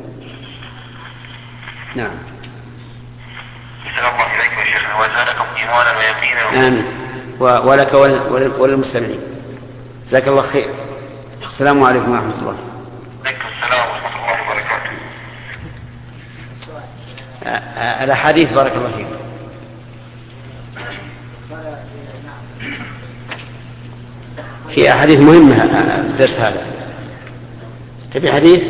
نعم. السلام عليكم يا شيخ، وزادكم إيمانا ويقينا. آمين. ولك وللمستمعين. جزاك الله خير. السلام عليكم ورحمة الله. عليكم السلام ورحمة الله وبركاته. الأحاديث بارك الله فيك. في أحاديث مهمة في الدرس هذا. تبي حديث؟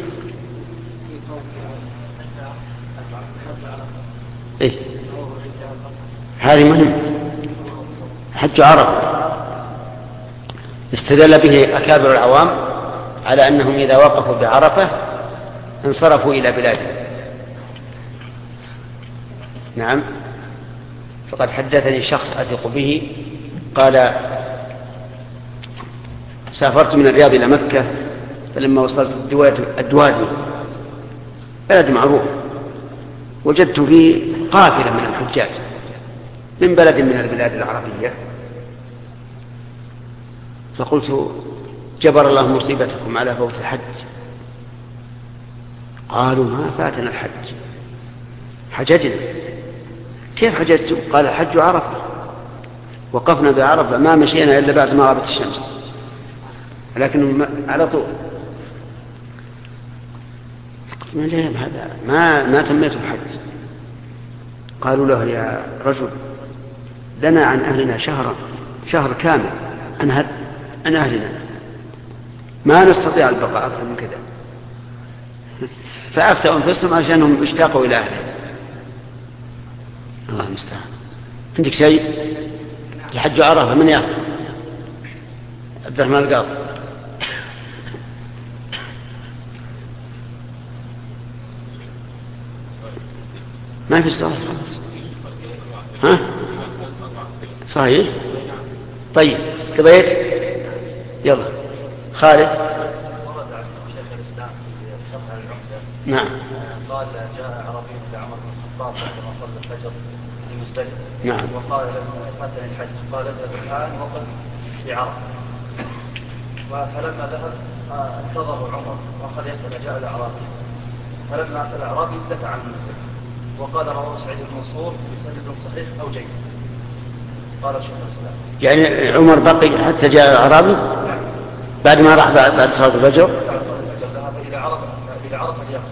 إيه؟ هذه مهمة. حج عرفة استدل به أكابر العوام على أنهم إذا وقفوا بعرفة انصرفوا إلى بلادهم. نعم. فقد حدثني شخص أثق به قال: سافرت من الرياض إلى مكة، فلما وصلت الدوادي بلد معروف، وجدت فيه قافلة من الحجاج من بلد من البلاد العربية، فقلت: جبر الله مصيبتكم على فوت الحج. قالوا: ما فاتنا الحج، حججنا. كيف حججتم؟ قال: الحج عرفة، وقفنا بعرفة ما مشينا إلا بعد ما غابت الشمس، لكن على طول. هذا ما تميت الحج. قالوا له: يا رجل، لنا عن أهلنا شهر كامل عن أهلنا، ما نستطيع البقاء أكثر من كذا. فأفتوا أنفسهم عشانهم اشتاقوا إلى أهلهم. الله المستعان. عندك شيء؟ الحج عرفة من يأخذ؟ عبد الرحمن القاضي. ما في صلاة خلاص. ها؟ صحيح. طيب قضيت. يلا خالد. ورد عن شيخ الإسلام في شرح العمدة. نعم. قال: جاء عربي إلى عمر بن الخطاب عندما صلى الفجر في مزدلفة. نعم. وقال له: فاتني الحج. قال: اذهب الآن وقف في عرفة. فلما ذهب انتظروا عمر واخذ يسأل، جاء الأعرابي، فلما أتى الأعرابي دفع عن المسجد، وقال رواه سعيد المنصور بسند صحيح أو جيد. قال شيخ الإسلام: يعني عمر بقي حتى جاء الأعرابي بعد ما راح بعد صلاة الفجر. ذهب إلى عرفة اليوم.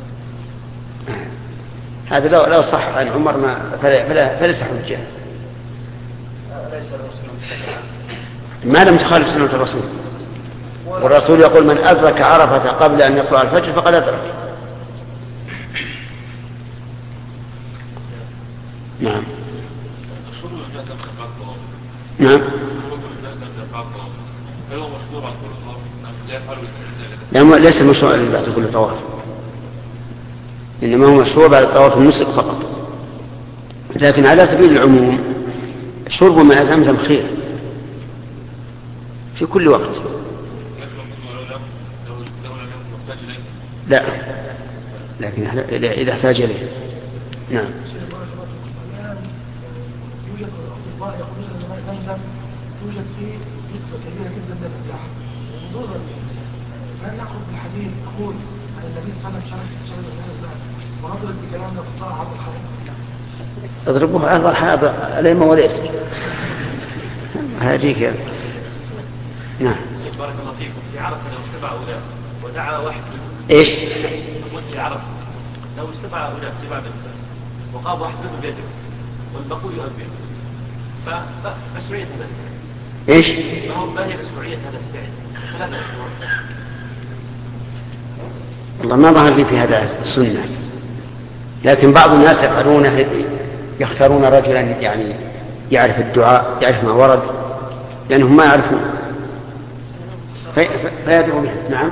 هذا لو صح عن عمر فليس حجة. ليس له سنة ما لم تخالف سنة الرسول، والرسول يقول: من أدرك عرفة قبل أن يطلع الفجر فقد أدرك. نعم. نعم. لا ليس مشروع الذي بعد كل طواف، إنما هو مشروع بعد طواف النسك فقط. لكن على سبيل العموم شرب ماء زمزم خير في كل وقت. لا، لكن إذا احتاج إليه. نعم. يوجد أطباء يقولون أن ماء زمزم يوجد فيه نسبة كبيرة جدا من الرياح وضرر للإنسان. فهل نأخذ بالحديث نقول أن النبي صلى الله عليه وسلم شرب الماء ونضرب بكلامنا في الصلاة على الحائط؟ اضربوه على الحائط عليما وليس هذيك يعني. نعم. بارك الله فيكم. في عرفة لو اشتبع أولاد ودعا واحد إيش؟ في عرفة لو اشتبع أولاد سبع بالنسبة وقام واحد منهم بيده والبقول يؤذن فمشروعية هذا إيش؟ ما هي مشروعية هذا الفعل؟ 3 أشهر. والله ما ظهر لي في هذا السنة، لكن بعض الناس يختارون رجلا يعني يعرف الدعاء، يعرف ما ورد، لأنهم ما يعرفون فيدعو به. نعم.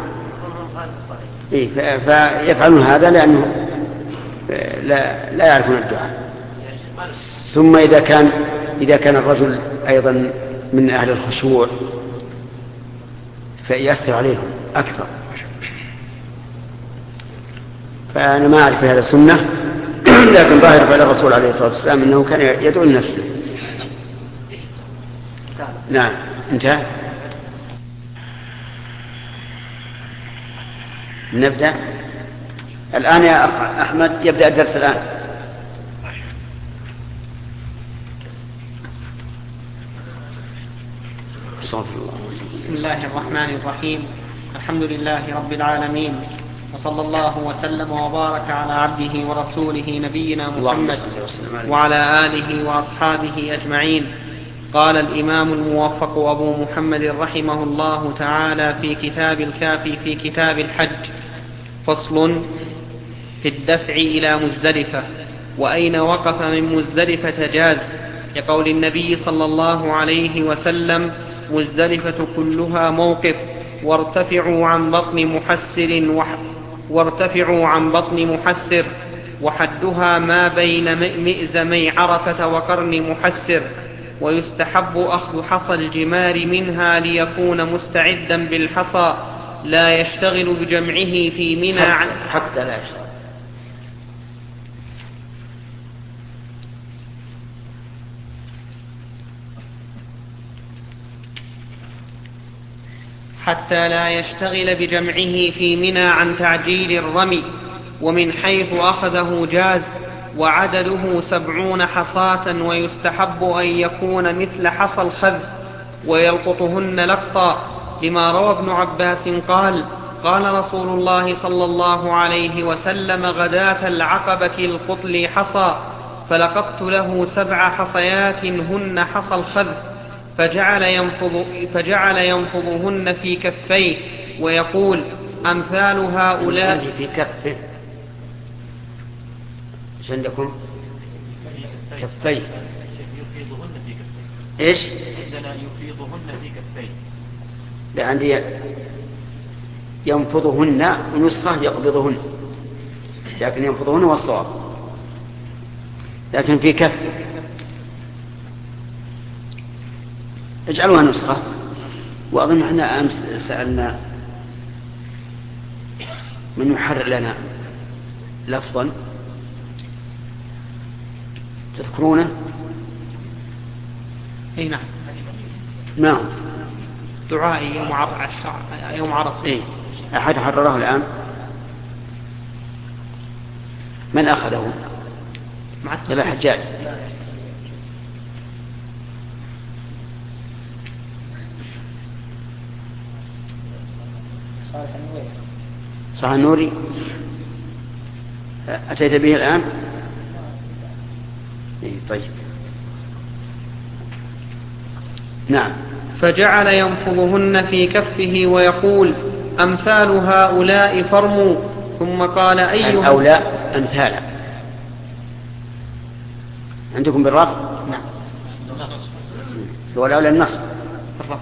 فيفعلون هذا لأنه لا يعرفون الدعاء. ثم إذا كان الرجل أيضا من أهل الخشوع فيأثر عليهم أكثر. فأنا ما أعرف هذا السنة، لكن ظاهر فعل الرسول عليه الصلاة والسلام أنه كان يدعو لنفسه. نعم. انتهى. نبدأ الآن يا أخ أحمد، يبدأ الدرس الآن. بسم الله الرحمن الرحيم. الحمد لله رب العالمين، وصلى الله وسلم وبارك على عبده ورسوله نبينا محمد وعلى آله وأصحابه أجمعين. قال الإمام الموفق أبو محمد رحمه الله تعالى في كتاب الكافي في كتاب الحج: فصل في الدفع إلى مزدلفة. وأين وقف من مزدلفة جاز، لقول النبي صلى الله عليه وسلم: مزدلفة كلها موقف، وارتفعوا عن بطن محسر وحدها ما بين مئزمي عرفة وقرن محسر. ويستحب أخذ حصى الجمار منها ليكون مستعدا بالحصى، لا يشتغل بجمعه في منى حتى لا يشتغل. حتى لا يشتغل بجمعه في منى عن تعجيل الرمي. ومن حيث أخذه جاز، وعدده 70 حصاة، ويستحب أن يكون مثل حصى الخذ ويلقطهن لقطا، لما روى ابن عباس قال: قال رسول الله صلى الله عليه وسلم: غداة العقبة القط لي حصى، فلقطت له 7 حصيات هن حصى الخذ، فجعل ينفضهن في كفيه ويقول: أمثال هؤلاء في كفه. ايش عندكم؟ كفيه. يفيضهن في كفيه. ايش؟ عندنا يفيضهن في كفيه. لا، عندي ينفضهن، ونسخة يقبضهن، لكن ينفضهن والصواب، لكن في كفه. اجعلوها نسخة. وأظن احنا أمس سألنا من يحرر لنا لفظا، تذكرونه؟ اي نعم. نعم. دعائي يوم عرفة. اي أحد حرره الآن؟ من أخذه؟ لا، حجاج. صح النوري. أتيت به الآن؟ طيب. نعم. فجعل ينفضهن في كفه ويقول: أمثال هؤلاء فرموا. ثم قال: أيها هؤلاء أمثالا. عندكم بالرفع؟ نعم. والأولى النصب. الرفع.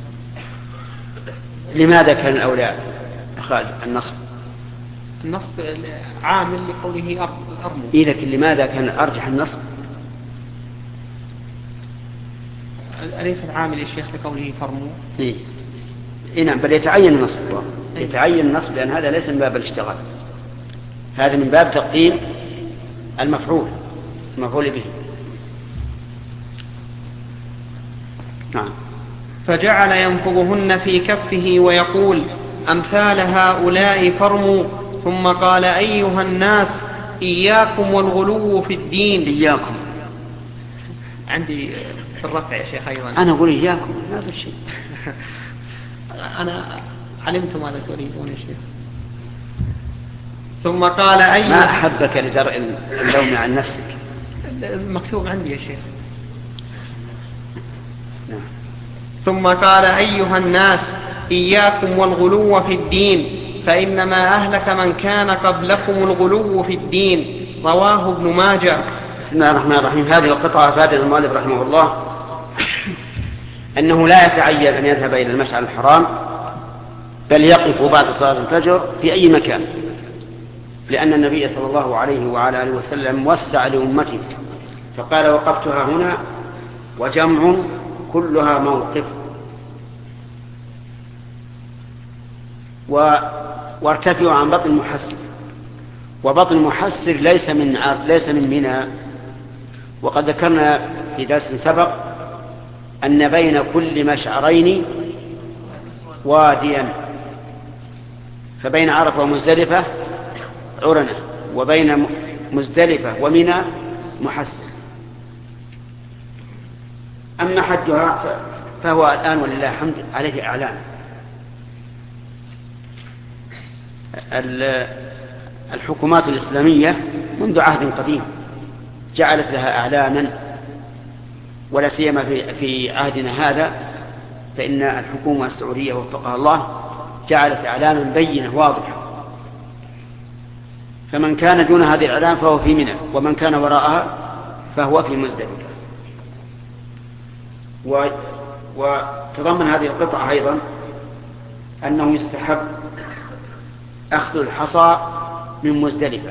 لماذا كان الأولى خالد النصب؟ النصب عامل لقوله أرموا. إيه، لكن لماذا كان أرجح النصب؟ أليس العامل يا شيخ لقوله فرموا؟ إيه نعم، بل يتعين النصب. يتعين النصب لأن هذا ليس من باب الاشتغال، هذا من باب تقديم المفعول به. نعم. فجعل ينفضهن في كفه ويقول أمثال هؤلاء فرموا، ثم قال أيها الناس إياكم والغلو في الدين. إياكم عندي في الرفع يا شيخ أيضا. أنا أقول إياكم هذا الشيء. أنا علمت ماذا تريدون يا شيخ. ثم قال أيها، ما أحبك لدرء اللوم عن نفسك. المكتوب عندي يا شيخ. نعم. ثم قال أيها الناس إياكم والغلو في الدين، فإنما أهلك من كان قبلكم الغلو في الدين. رواه ابن ماجه. بسم الله الرحمن الرحيم. هذه القطعة أفاد المؤلف رحمه الله أنه لا يتعين أن يذهب إلى المشعر الحرام، بل يقف بعد صلاة الفجر في أي مكان، لأن النبي صلى الله عليه وعلى آله وسلم وسع لأمته فقال وقفتها هنا وجمع كلها موقف. وارتفعوا عن بطن المحسر، وبطن المحسر ليس من منى. وقد ذكرنا في درس سبق أن بين كل مشعرين واديا، فبين عرفة ومزدلفة عرنة، وبين مزدلفة ومنى محسر. أما حجها فهو الآن ولله الحمد عليه إعلان. الحكومات الإسلامية منذ عهد قديم جعلت لها إعلانا، ولا سيما في عهدنا هذا، فإن الحكومة السعودية وفقها الله جعلت إعلانا بينة واضحة. فمن كان دون هذه الإعلان فهو في منى، ومن كان وراءها فهو في مزدلفة. وتضمن هذه القطعة أيضا أنه يستحب أخذ الحصى من مزدلفة،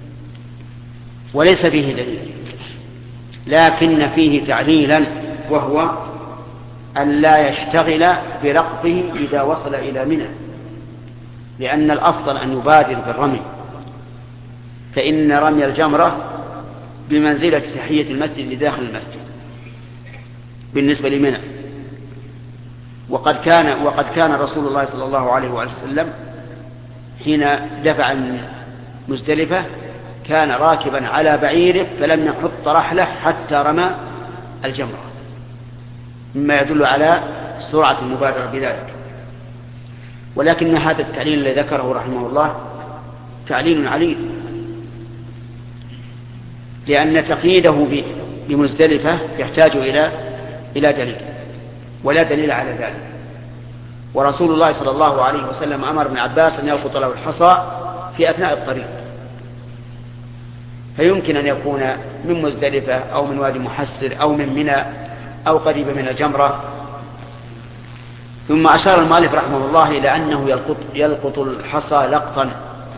وليس فيه دليل، لكن فيه تعليلا، وهو أن لا يشتغل برقبه إذا وصل إلى منى، لأن الأفضل أن يبادر بالرمي، فإن رمي الجمرة بمنزلة تحية المسجد لداخل المسجد بالنسبة لمنى. وقد كان رسول الله صلى الله عليه وسلم حين دفع من مزدلفة كان راكبا على بعيره فلم يحط رحله حتى رمى الجمرة، مما يدل على سرعة المبادرة بذلك. ولكن هذا التعليل الذي ذكره رحمه الله تعليل عليل، لأن تقييده بمزدلفة يحتاج إلى دليل، ولا دليل على ذلك. ورسول الله صلى الله عليه وسلم أمر ابن عباس أن يلقط له الحصى في أثناء الطريق، فيمكن أن يكون من مزدلفة أو من وادي محسر أو من منى أو قريب من الجمرة. ثم أشار المؤلف رحمه الله إلى أنه يلقط الحصى لقطا،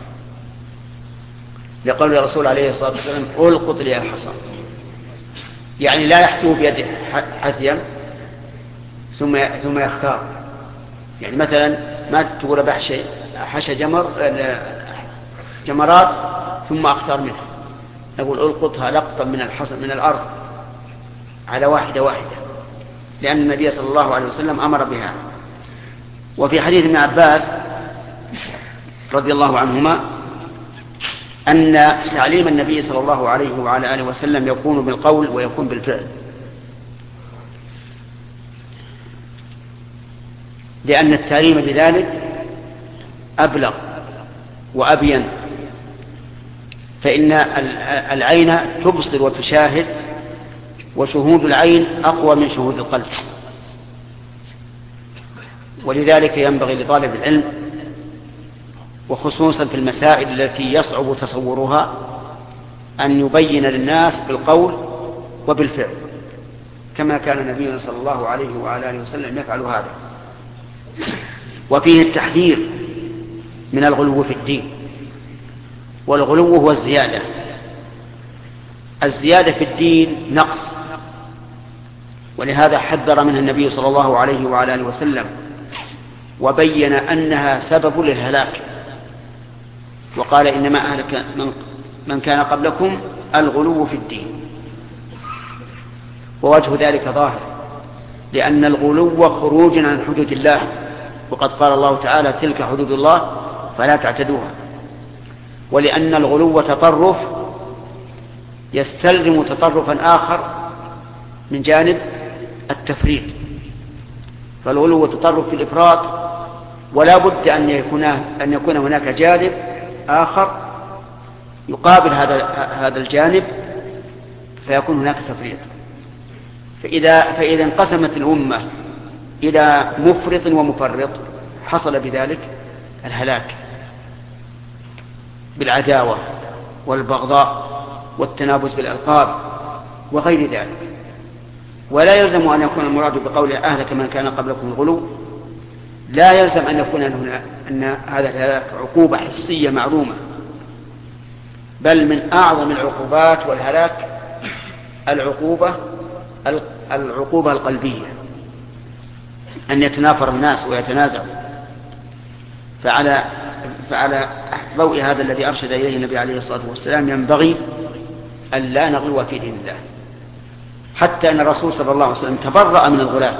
لقول الرسول عليه الصلاة والسلام ألقط لي الحصى، يعني لا يحثو بيده حثيا ثم يختار. يعني مثلا ما تقول حشى جمرات ثم أختار منها، نقول ألقطها لقطا من الحصى من الأرض على واحدة واحدة، لأن النبي صلى الله عليه وسلم أمر بها. وفي حديث ابن عباس رضي الله عنهما أن تعليم النبي صلى الله عليه وعلى آله وسلم يكون بالقول ويكون بالفعل، لأن التعليم بذلك أبلغ وأبين، فإن العين تبصر وتشاهد، وشهود العين أقوى من شهود القلب. ولذلك ينبغي لطالب العلم، وخصوصا في المسائل التي يصعب تصورها، أن يبين للناس بالقول وبالفعل، كما كان نبينا صلى الله عليه وعلى آله وسلم يفعل هذا. وفيه التحذير من الغلو في الدين، والغلو هو الزيادة. الزيادة في الدين نقص، ولهذا حذر منها النبي صلى الله عليه وعلى آله وسلم، وبين أنها سبب للهلاك، وقال إنما أهلك من كان قبلكم الغلو في الدين. ووجه ذلك ظاهر، لأن الغلو خروج عن حدود الله، وقد قال الله تعالى تلك حدود الله فلا تعتدوها. ولأن الغلو تطرف يستلزم تطرفا آخر من جانب التفريط، فالغلو تطرف في الإفراط، ولا بد أن يكون هناك جانب آخر يقابل هذا الجانب فيكون هناك تفريط. فإذا انقسمت الأمة إلى مفرط ومفرط حصل بذلك الهلاك بالعداوة والبغضاء والتنابز بالألقاب وغير ذلك. ولا يلزم أن يكون المراد بقوله أهلك من كان قبلكم الغلو، لا يلزم أن يكون أن هذا الهلاك عقوبة حسية معلومة، بل من أعظم العقوبات والهلاك العقوبة القلبية، أن يتنافر الناس ويتنازعوا. فعلى ضوء هذا الذي أرشد إليه النبي عليه الصلاة والسلام ينبغي أن لا نغلو في دين الله، حتى أن الرسول صلى الله عليه وسلم تبرأ من الغلاة،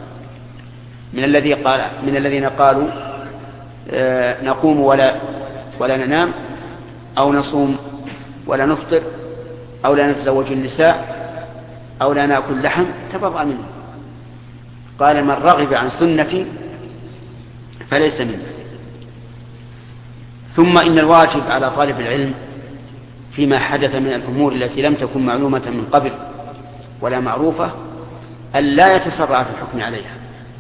من الذين قالوا نقوم ولا ننام، أو نصوم ولا نفطر، أو لا نتزوج النساء، أو لا نأكل لحم. تبرأ منه، قال من رغب عن سنتي فليس منه. ثم إن الواجب على طالب العلم فيما حدث من الأمور التي لم تكن معلومة من قبل ولا معروفة أن لا يتسرع في الحكم عليها،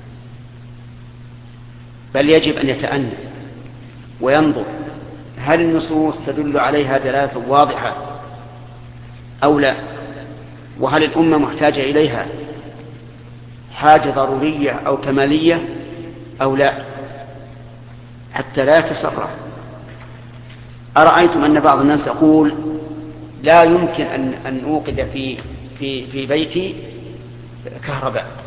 بل يجب أن يتأنى وينظر هل النصوص تدل عليها دلالة واضحة أو لا، وهل الأمة محتاجة إليها حاجة ضرورية أو كمالية أو لا، حتى لا يتسرع. أرأيتم أن بعض الناس يقول لا يمكن أن أوقد في بيتي كهرباء،